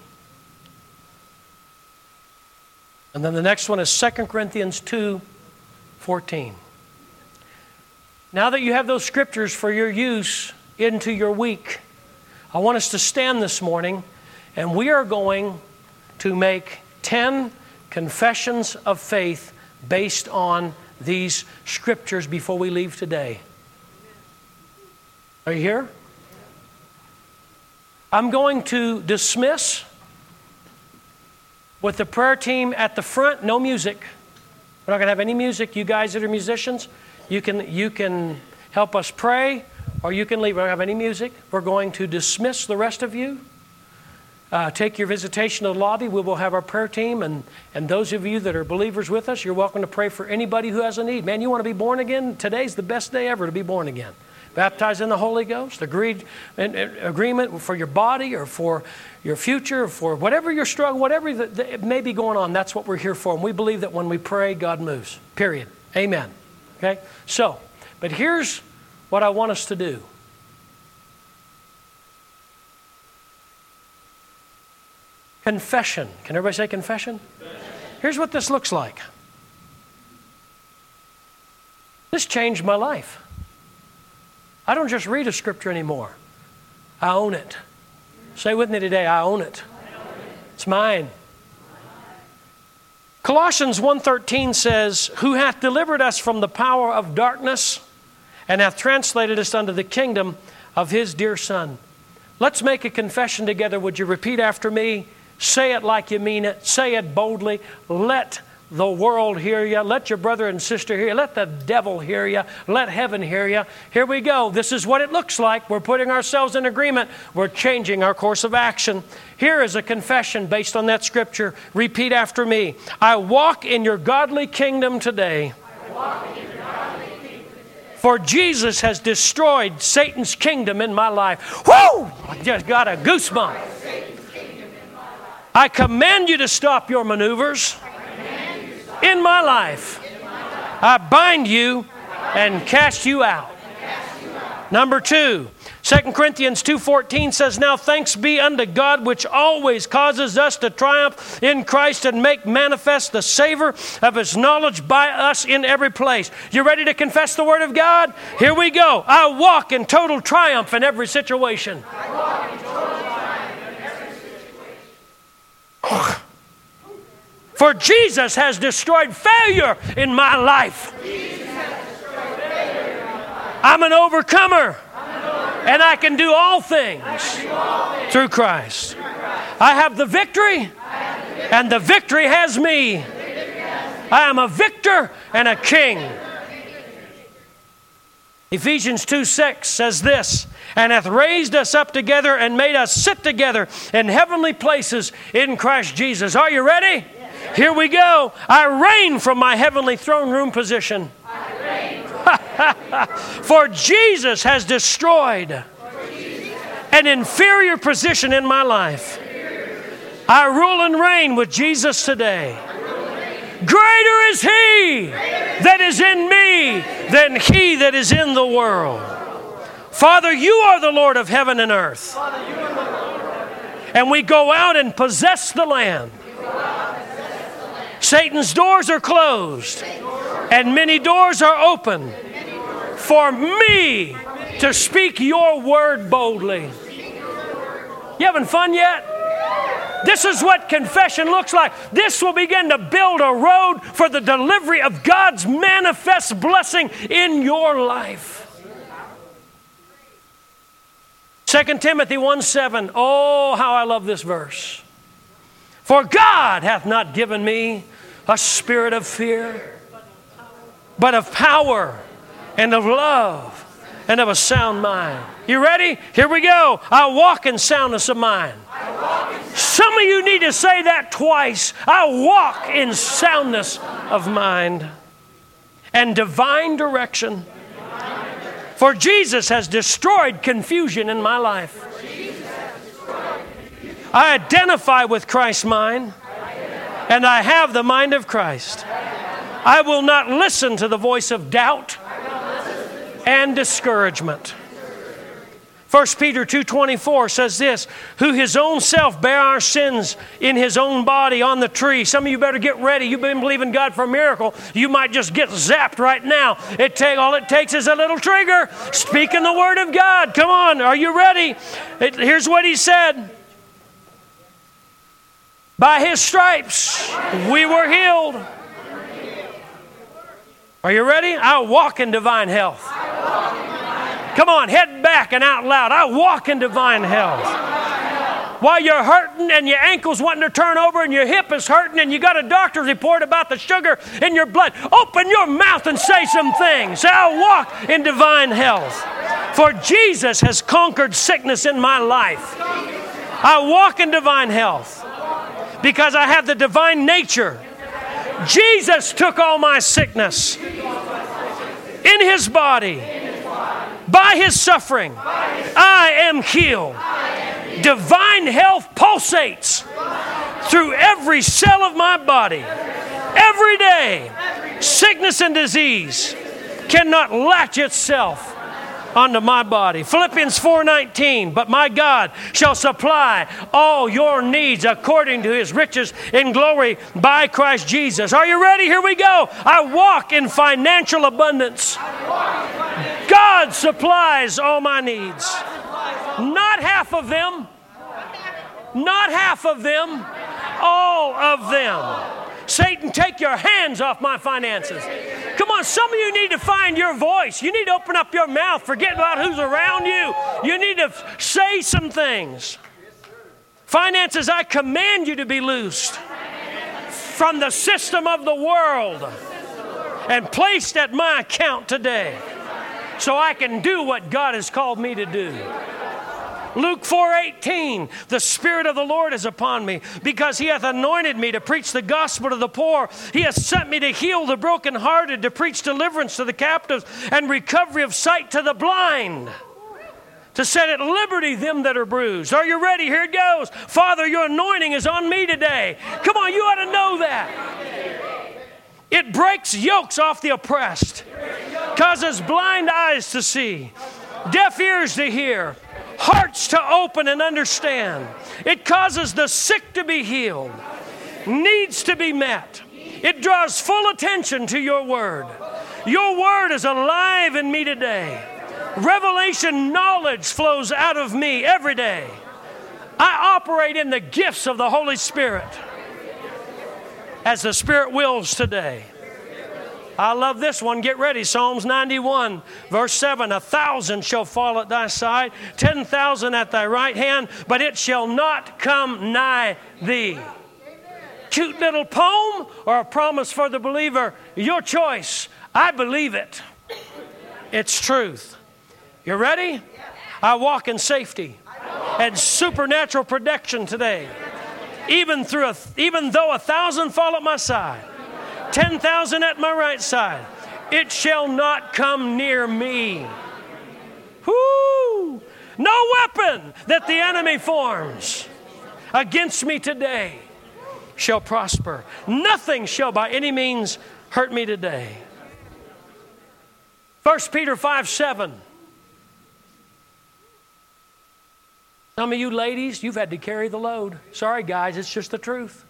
Speaker 1: And then the next one is Second Corinthians two fourteen. Now that you have those scriptures for your use into your week, I want us to stand this morning, and we are going to make ten confessions of faith based on these scriptures before we leave today. Are you here? I'm going to dismiss with the prayer team at the front. No music. We're not going to have any music. You guys that are musicians, you can, you can help us pray, or you can leave. We don't have any music. We're going to dismiss the rest of you. Uh, take your visitation to the lobby. We will have our prayer team, and, and those of you that are believers with us, you're welcome to pray for anybody who has a need. Man, you want to be born again? Today's the best day ever to be born again. Baptized in the Holy Ghost, agreed in, in agreement for your body or for your future, or for whatever you're struggling, whatever that, that may be going on. That's what we're here for. And we believe that when we pray, God moves. Period. Amen. Okay? So, but here's what I want us to do. Confession. Can everybody say confession? Confession. Here's what this looks like. This changed my life. I don't just read a scripture anymore. I own it. Say with me today, I own it. I own it. It's mine. Colossians one thirteen says, who hath delivered us from the power of darkness and hath translated us unto the kingdom of his dear Son. Let's make a confession together. Would you repeat after me? Say it like you mean it. Say it boldly. Let the world hear you. Let your brother and sister hear you. Let the devil hear you. Let heaven hear you. Here we go. This is what it looks like. We're putting ourselves in agreement. We're changing our course of action. Here is a confession based on that scripture. Repeat after me. I walk in your godly kingdom today. I walk in your godly kingdom today. For Jesus has destroyed Satan's kingdom in my life. Woo! I just got a goosebump. I command you to stop your maneuvers in my life. I bind you and cast you out. Number two, Second Corinthians two fourteen says, now thanks be unto God which always causes us to triumph in Christ and make manifest the savor of his knowledge by us in every place. You ready to confess the word of God? Here we go. I walk in total triumph in every situation. I walk in total triumph in every situation. For Jesus has destroyed failure in my life. I'm an overcomer. And I can do all things through Christ. I have the victory, and the victory has me. I am a victor and a king. Ephesians two six says this, and hath raised us up together and made us sit together in heavenly places in Christ Jesus. Are you ready? Yes. Here we go. I reign from my heavenly throne room position. I reign from For Jesus has destroyed an inferior position in my life. I rule and reign with Jesus today. Greater is He that is in me than he that is in the world. Father, you are the Lord of heaven and earth. And we go out and possess the land. Satan's doors are closed, and many doors are open for me to speak your word boldly. You having fun yet? This is what confession looks like. This will begin to build a road for the delivery of God's manifest blessing in your life. Second Timothy one seven. Oh, how I love this verse. For God hath not given me a spirit of fear, but of power and of love and of a sound mind. You ready? Here we go. I walk in soundness of mind. Some of you need to say that twice. I walk in soundness of mind and divine direction. For Jesus has destroyed confusion in my life. I identify with Christ's mind, and I have the mind of Christ. I will not listen to the voice of doubt and discouragement. First Peter two twenty-four says this, who his own self bare our sins in his own body on the tree. Some of you better get ready. You've been believing God for a miracle. You might just get zapped right now. It take, all it takes is a little trigger. Speaking the word of God. Come on, are you ready? It, here's what he said. By his stripes we were healed. Are you ready? I walk in divine health. Come on, head back and out loud. I walk in divine health. While you're hurting and your ankle's wanting to turn over and your hip is hurting and you got a doctor's report about the sugar in your blood, open your mouth and say some things. I walk in divine health. For Jesus has conquered sickness in my life. I walk in divine health because I have the divine nature. Jesus took all my sickness in his body. By his suffering, I am healed. Divine health pulsates through every cell of my body. Every day, sickness and disease cannot latch itself onto my body. Philippians four nineteen, but my God shall supply all your needs according to his riches in glory by Christ Jesus. Are you ready? Here we go. I walk in financial abundance. God supplies all my needs. Not half of them. Not half of them. All of them. Satan, take your hands off my finances. Come on, some of you need to find your voice. You need to open up your mouth. Forget about who's around you. You need to say some things. Finances, I command you to be loosed from the system of the world and placed at my account today so I can do what God has called me to do. Luke four eighteen, the Spirit of the Lord is upon me because he hath anointed me to preach the gospel to the poor. He hath sent me to heal the brokenhearted, to preach deliverance to the captives and recovery of sight to the blind, to set at liberty them that are bruised. Are you ready? Here it goes. Father, your anointing is on me today. Come on, you ought to know that. It breaks yokes off the oppressed, causes blind eyes to see, deaf ears to hear, hearts to open and understand. It causes the sick to be healed, needs to be met. It draws full attention to your word. Your word is alive in me today. Revelation knowledge flows out of me every day. I operate in the gifts of the Holy Spirit as the Spirit wills today. I love this one. Get ready. Psalms ninety-one, verse seven. A thousand shall fall at thy side, ten thousand at thy right hand, but it shall not come nigh thee. Amen. Cute little poem or a promise for the believer? Your choice. I believe it. It's truth. You ready? I walk in safety and supernatural protection today. Even through a, even though a thousand fall at my side, ten thousand at my right side, it shall not come near me. Whoo! No weapon that the enemy forms against me today shall prosper. Nothing shall by any means hurt me today. First Peter five seven. Some of you ladies, you've had to carry the load. Sorry guys, it's just the truth.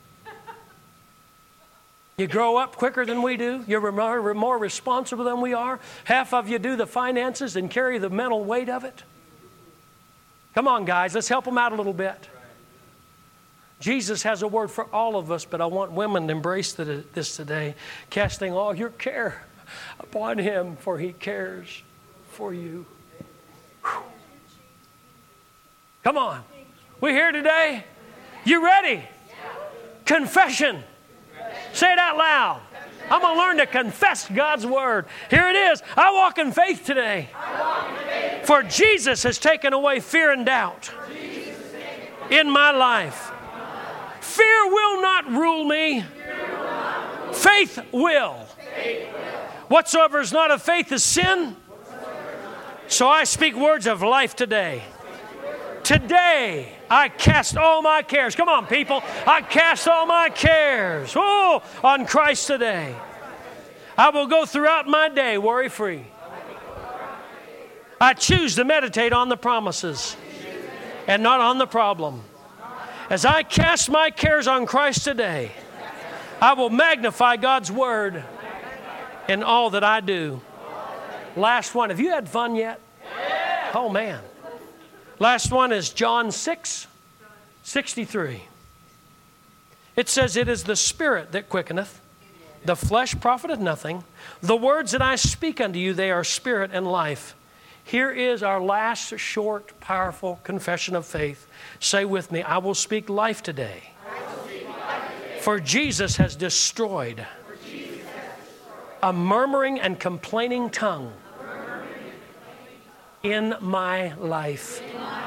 Speaker 1: You grow up quicker than we do. You're more, more responsible than we are. Half of you do the finances and carry the mental weight of it. Come on, guys. Let's help them out a little bit. Jesus has a word for all of us, but I want women to embrace this today. Casting all your care upon him, for he cares for you. Whew. Come on. We're here today. You ready? Confession. Say it out loud. I'm going to learn to confess God's word. Here it is. I walk in faith today. For Jesus has taken away fear and doubt in my life. Fear will not rule me. Faith will. Whatsoever is not of faith is sin. So I speak words of life today. Today, I cast all my cares. Come on, people. I cast all my cares. Oh, on Christ today. I will go throughout my day worry-free. I choose to meditate on the promises and not on the problem. As I cast my cares on Christ today, I will magnify God's word in all that I do. Last one. Have you had fun yet? Oh, man. Last one is John six sixty-three. It says, it is the Spirit that quickeneth, the flesh profiteth nothing. The words that I speak unto you, they are spirit and life. Here is our last short, powerful confession of faith. Say with me, I will speak life today. Speak life today. For Jesus has destroyed, Jesus has destroyed a murmuring and complaining tongue in my life. In my life.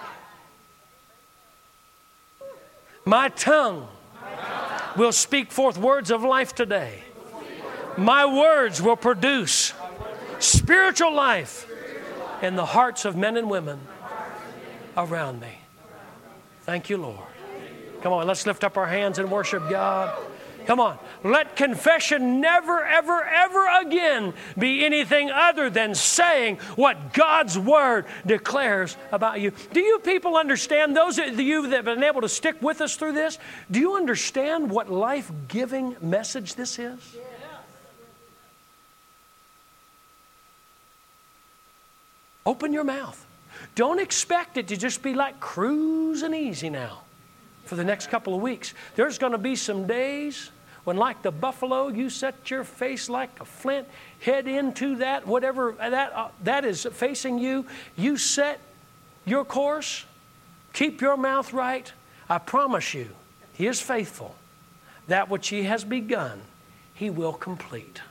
Speaker 1: My tongue will speak forth words of life today. My words will produce spiritual life in the hearts of men and women around me. Thank you, Lord. Come on, let's lift up our hands and worship God. Come on. Let confession never, ever, ever again be anything other than saying what God's Word declares about you. Do you people understand, those of you that have been able to stick with us through this, do you understand what life-giving message this is? Yeah. Open your mouth. Don't expect it to just be like cruising easy now for the next couple of weeks. There's going to be some days when, like the buffalo, you set your face like a flint, head into that, whatever that, uh, that is facing you. You set your course, keep your mouth right. I promise you, He is faithful. That which He has begun, He will complete.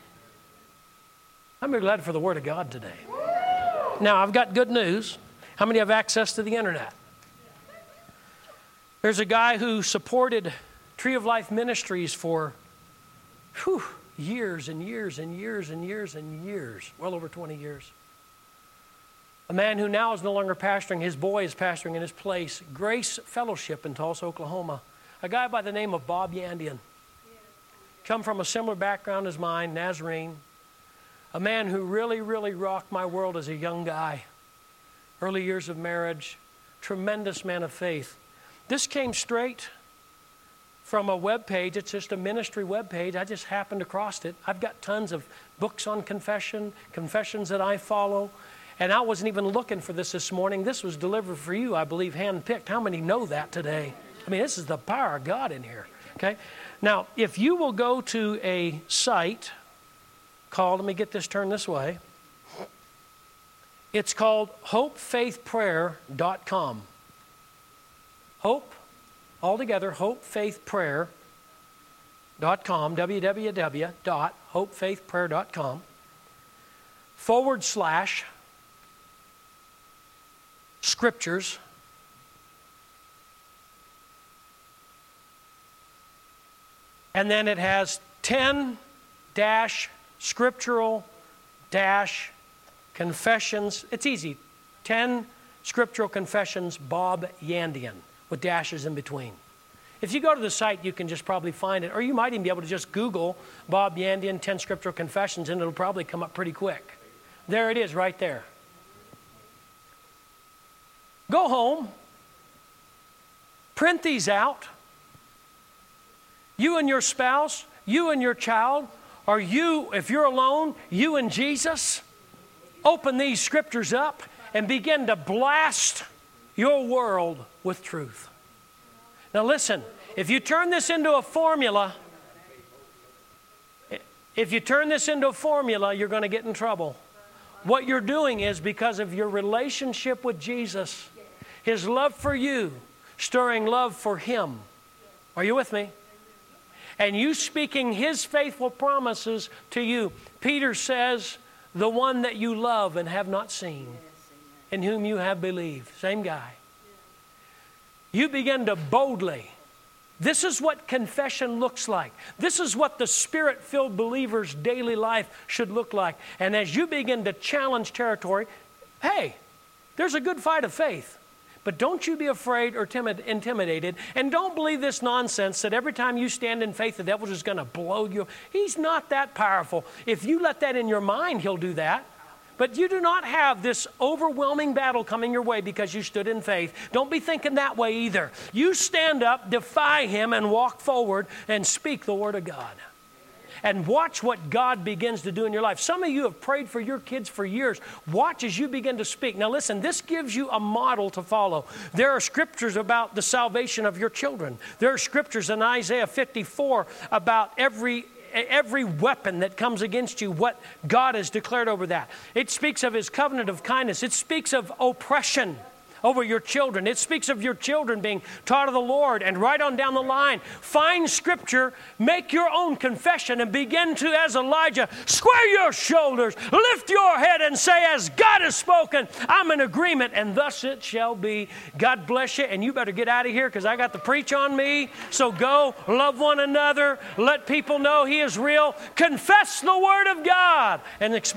Speaker 1: I'm very glad for the Word of God today. Now, I've got good news. How many have access to the internet? There's a guy who supported Tree of Life Ministries for whew, years and years and years and years and years, well over twenty years. A man who now is no longer pastoring. His boy is pastoring in his place. Grace Fellowship in Tulsa, Oklahoma. A guy by the name of Bob Yandian. Come from a similar background as mine, Nazarene. A man who really, really rocked my world as a young guy. Early years of marriage. Tremendous man of faith. This came straight from a web page. It's just a ministry web page. I just happened across it. I've got tons of books on confession, confessions that I follow. And I wasn't even looking for this this morning. This was delivered for you, I believe, handpicked. How many know that today? I mean, this is the power of God in here. Okay? Now, if you will go to a site called, let me get this turned this way. It's called hope faith prayer dot com. Hope, altogether, hope faith prayer dot com, w w w dot hope faith prayer dot com, forward slash scriptures. And then it has ten dash scriptural dash confessions. It's easy. ten scriptural confessions, Bob Yandian, with dashes in between. If you go to the site, you can just probably find it. Or you might even be able to just Google Bob Yandian, ten scriptural confessions, and it'll probably come up pretty quick. There it is right there. Go home. Print these out. You and your spouse, you and your child, or you, if you're alone, you and Jesus, open these scriptures up and begin to blast your world with truth. Now listen, if you turn this into a formula, if you turn this into a formula, you're going to get in trouble. What you're doing is because of your relationship with Jesus, His love for you, stirring love for Him. Are you with me? and you speaking His faithful promises to you. Peter says, the one that you love and have not seen, in whom you have believed. Same guy. You begin to boldly. This is what confession looks like. This is what the Spirit-filled believer's daily life should look like. And as you begin to challenge territory, hey, there's a good fight of faith. But don't you be afraid or timid, intimidated. And don't believe this nonsense that every time you stand in faith, the devil's just going to blow you. He's not that powerful. If you let that in your mind, he'll do that. But you do not have this overwhelming battle coming your way because you stood in faith. Don't be thinking that way either. You stand up, defy him, and walk forward and speak the word of God. And watch what God begins to do in your life. Some of you have prayed for your kids for years. Watch as you begin to speak. Now listen, this gives you a model to follow. There are scriptures about the salvation of your children. There are scriptures in Isaiah fifty-four about every every weapon that comes against you, what God has declared over that. It speaks of His covenant of kindness. It speaks of oppression over your children. It speaks of your children being taught of the Lord, and right on down the line. Find scripture, make your own confession, and begin to, as Elijah, square your shoulders, lift your head and say, as God has spoken, I'm in agreement, and thus it shall be. God bless you, and you better get out of here because I got the preach on me. So go, love one another, let people know He is real, confess the word of God, and